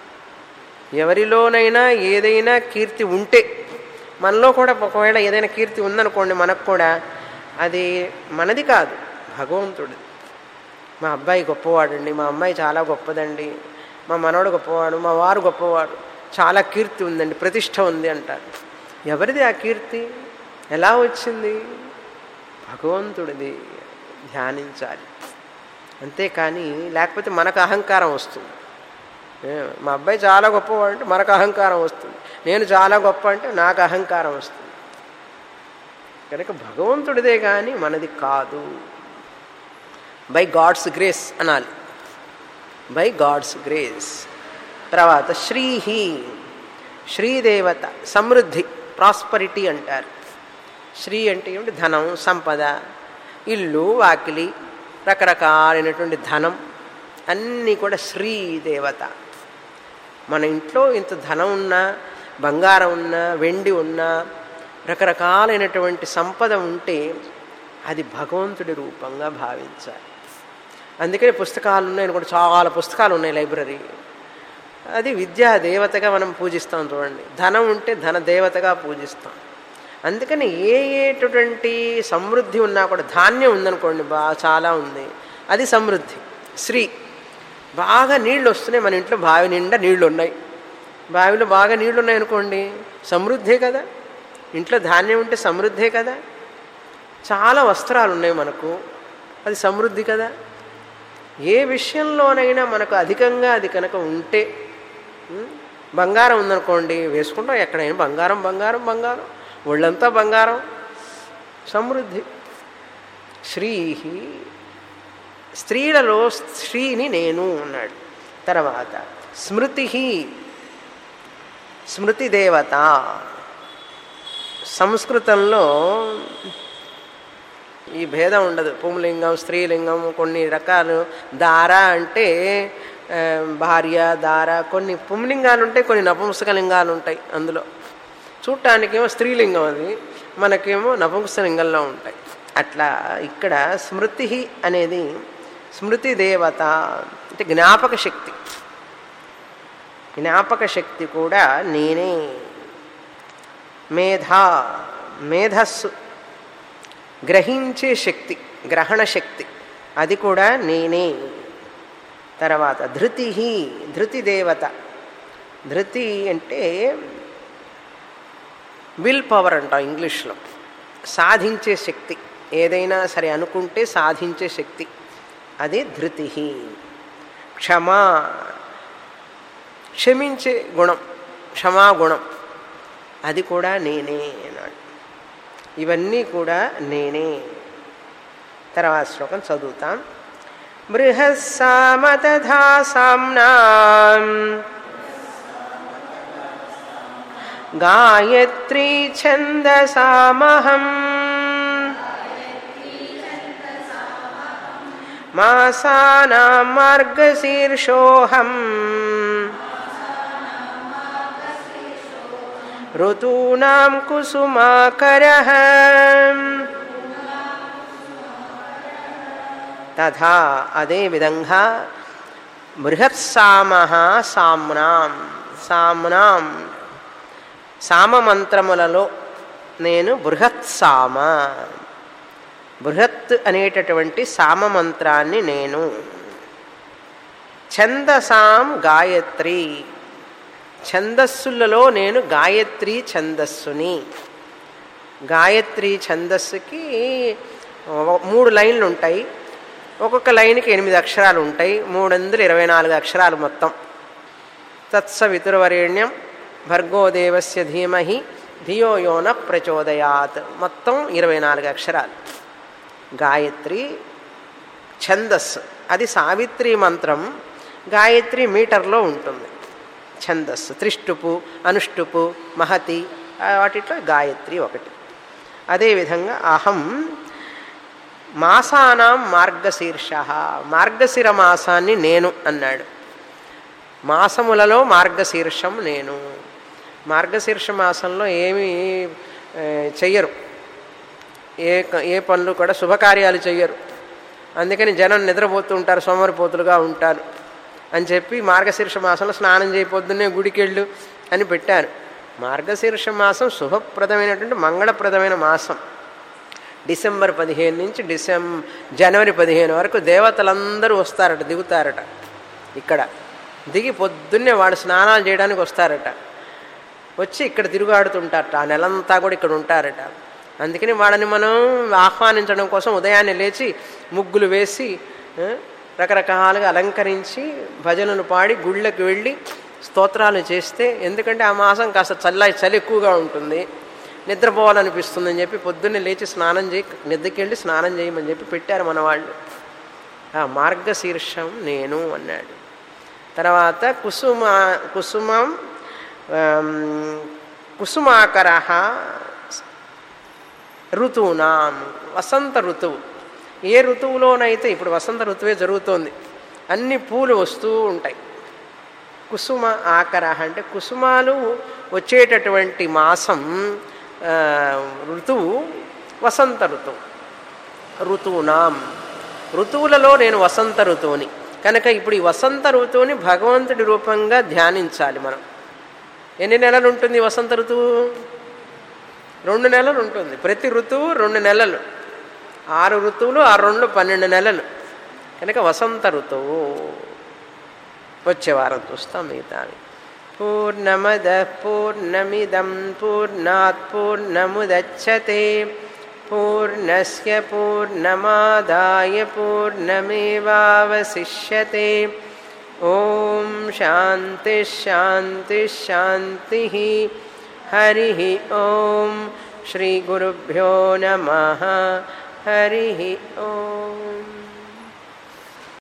ఎవరిలోనైనా ఏదైనా కీర్తి ఉంటే, మనలో కూడా ఒకవేళ ఏదైనా కీర్తి ఉందనుకోండి, మనకు కూడా అది మనది కాదు, భగవంతుడిది. మా అబ్బాయి గొప్పవాడండి, మా అమ్మాయి చాలా గొప్పదండి, మా మనవడు గొప్పవాడు, మా వారు గొప్పవాడు, చాలా కీర్తి ఉందండి, ప్రతిష్ట ఉంది అంటారు. ఎవరిది ఆ కీర్తి? ఎలా వచ్చింది? భగవంతుడిది. ధ్యానించాలి. అంతేకాని లేకపోతే మనకు అహంకారం వస్తుంది. మా అబ్బాయి చాలా గొప్పవాడు అంటే మనకు అహంకారం వస్తుంది, నేను చాలా గొప్ప అంటే నాకు అహంకారం వస్తుంది. కనుక భగవంతుడిదే కానీ మనది కాదు. బై గాడ్స్ గ్రేస్ అనాలి, బై గాడ్స్ గ్రేస్. తర్వాత శ్రీహి, శ్రీదేవత, సమృద్ధి, ప్రాస్పరిటీ అంటారు. శ్రీ అంటే ఏమిటి? ధనం, సంపద, ఇల్లు, వాకిలి, రకరకాలైనటువంటి ధనం అన్నీ కూడా శ్రీదేవత. మన ఇంట్లో ఇంత ధనం ఉన్నా, బంగారం ఉన్నా, వెండి ఉన్నా, రకరకాలైనటువంటి సంపద ఉంటే అది భగవంతుడి రూపంగా భావించాలి. అందుకని పుస్తకాలు ఉన్నాయి కూడా, చాలా పుస్తకాలు ఉన్నాయి లైబ్రరీ. అది విద్యా దేవతగా మనం పూజిస్తాం చూడండి. ధనం ఉంటే ధన దేవతగా పూజిస్తాం. అందుకని ఏటువంటి సమృద్ధి ఉన్నా కూడా, ధాన్యం ఉందనుకోండి, చాలా ఉంది, అది సమృద్ధి. శ్రీ. బాగా నీళ్ళు వస్తున్నాయి మన ఇంట్లో, బావి నిండా నీళ్లు ఉన్నాయి, బావిలో బాగా నీళ్లు ఉన్నాయి అనుకోండి, సమృద్ధే కదా. ఇంట్లో ధాన్యం ఉంటే సమృద్ధే కదా. చాలా వస్త్రాలు ఉన్నాయి మనకు, అది సమృద్ధి కదా. ఏ విషయంలోనైనా మనకు అధికంగా అది కనుక ఉంటే, బంగారం ఉందనుకోండి, వేసుకుంటాం ఎక్కడైనా బంగారం బంగారం బంగారం, ఒళ్ళంతా బంగారం, సమృద్ధి. శ్రీహి, స్త్రీలలో శ్రీని నేను అన్నాడు. తర్వాత స్మృతి, స్మృతి దేవత. సంస్కృతంలో ఈ భేదం ఉండదు, పుంలింగం, స్త్రీలింగం, కొన్ని రకాలు. దార అంటే భార్య, దార, కొన్ని పుంలింగాలు ఉంటాయి, కొన్ని నపుంసకలింగాలు ఉంటాయి. అందులో చూడటానికేమో స్త్రీలింగం, అది మనకేమో నపుంసకలింగంలో ఉంటాయి. అట్లా ఇక్కడ స్మృతి అనేది స్మృతి దేవత అంటే జ్ఞాపక శక్తి. జ్ఞాపక శక్తి కూడా నేనే. మేధా, మేధస్సు, గ్రహించే శక్తి, గ్రహణ శక్తి, అది కూడా నేనే. తర్వాత ధృతి, ధృతి దేవత. ధృతి అంటే విల్ పవర్ అంటాం ఇంగ్లీష్లో. సాధించే శక్తి, ఏదైనా సరే అనుకుంటే సాధించే శక్తి, అది ధృతి. క్షమా, క్షమించే గుణం, క్షమాగుణం, అది కూడా నేనే అన్నాడు. ఇవన్నీ కూడా నేనే. తర్వాత శ్లోకం చదువుతాం. బృహస్సామ తథా సామ్నాం గాయత్రీ ఛందసామహం మాసానాం మార్గశీర్షోహం ఋతూనాం కుసుమాకరః. తథా అదే విధంగా బృహత్సామః సామ్నాం, సామ్నాం సామమంత్రములలో నేను బృహత్సామ, బృహత్ అనేటటువంటి సామమంత్రాన్ని నేను. ఛందసాం గాయత్రి, ఛందస్సులలో నేను గాయత్రి ఛందస్సుని. గాయత్రి ఛందస్సుకి 3 లైన్లు ఉంటాయి, ఒక్కొక్క లైన్కి 8 అక్షరాలు ఉంటాయి, 324 అక్షరాలు మొత్తం. తత్సవితుర్వరేణ్యం భర్గోదేవస్య ధీమహి ధియో యో న ప్రచోదయాత్, మొత్తం 24 అక్షరాలు. గాయత్రి ఛందస్సు, అది సావిత్రి మంత్రం. గాయత్రి మీటర్లో ఉంటుంది ఛందస్సు. త్రిష్టుపు, అనుష్టుపు, మహతి, వాటిలో గాయత్రి ఒకటి. అదేవిధంగా అహం మాసానాం మార్గశీర్ష, మార్గశిర మాసాన్ని నేను అన్నాడు. మాసములలో మార్గశీర్షం నేను. మార్గశీర్ష మాసంలో ఏమీ చెయ్యరు, ఏ పనులు కూడా శుభకార్యాలు చెయ్యరు. అందుకని జనం నిద్రపోతూ ఉంటారు, సోమరిపోతులుగా ఉంటారు అని చెప్పి మార్గశీర్ష మాసంలో స్నానం చేయబోద్దునే గుడికెళ్ళు అని పెట్టారు. మార్గశీర్ష మాసం శుభప్రదమైనటువంటి మంగళప్రదమైన మాసం. డిసెంబర్ 15 నుంచి జనవరి 15 వరకు దేవతలందరూ వస్తారట, దిగుతారట. ఇక్కడ దిగి పొద్దున్నే వాడు స్నానాలు చేయడానికి వస్తారట. వచ్చి ఇక్కడ తిరుగాడుతుంటారట, ఆ నెలంతా కూడా ఇక్కడ ఉంటారట. అందుకని వాళ్ళని మనం ఆహ్వానించడం కోసం ఉదయాన్నే లేచి ముగ్గులు వేసి రకరకాలుగా అలంకరించి భజనలు పాడి గుళ్ళకి వెళ్ళి స్తోత్రాలు చేస్తే, ఎందుకంటే ఆ మాసం కాస్త చలి ఎక్కువగా ఉంటుంది, నిద్రపోవాలనిపిస్తుందని చెప్పి పొద్దున్నే లేచి స్నానం చేయి, నిద్రకెళ్ళి స్నానం చేయమని చెప్పి పెట్టారు మన వాళ్ళు. ఆ మార్గశీర్షం నేను అన్నాడు. తర్వాత కుసుమాకర ఋతువునాం, వసంత ఋతువు. ఏ ఋతువులోనైతే, ఇప్పుడు వసంత ఋతువే జరుగుతోంది, అన్ని పూలు వస్తూ ఉంటాయి. కుసుమ ఆకర అంటే కుసుమాలు వచ్చేటటువంటి మాసం ఋతువు వసంత ఋతువు. ఋతువునాం, ఋతువులలో నేను వసంత ఋతువుని కనుక ఇప్పుడు ఈ వసంత ఋతువుని భగవంతుడి రూపంగా ధ్యానించాలి మనం. ఎన్ని నెలలు ఉంటుంది వసంత ఋతువు? 2 నెలలు ఉంటుంది. ప్రతి ఋతువు 2 నెలలు, 6 ఋతువులు, 6 2 12 నెలలు కనుక వసంత ఋతువు. వచ్చే వారం చూస్తాం మిగతావి. పూర్ణమద పూర్ణమిదం పూర్ణాత్ పూర్ణముదచ్యతే పూర్ణస్య పూర్ణమాదాయ పూర్ణమేవావశిష్యతే. ఓం శాంతి శాంతి శాంతి. హరి ఓం. శ్రీ గురుభ్యో నమః. హరి ఓం.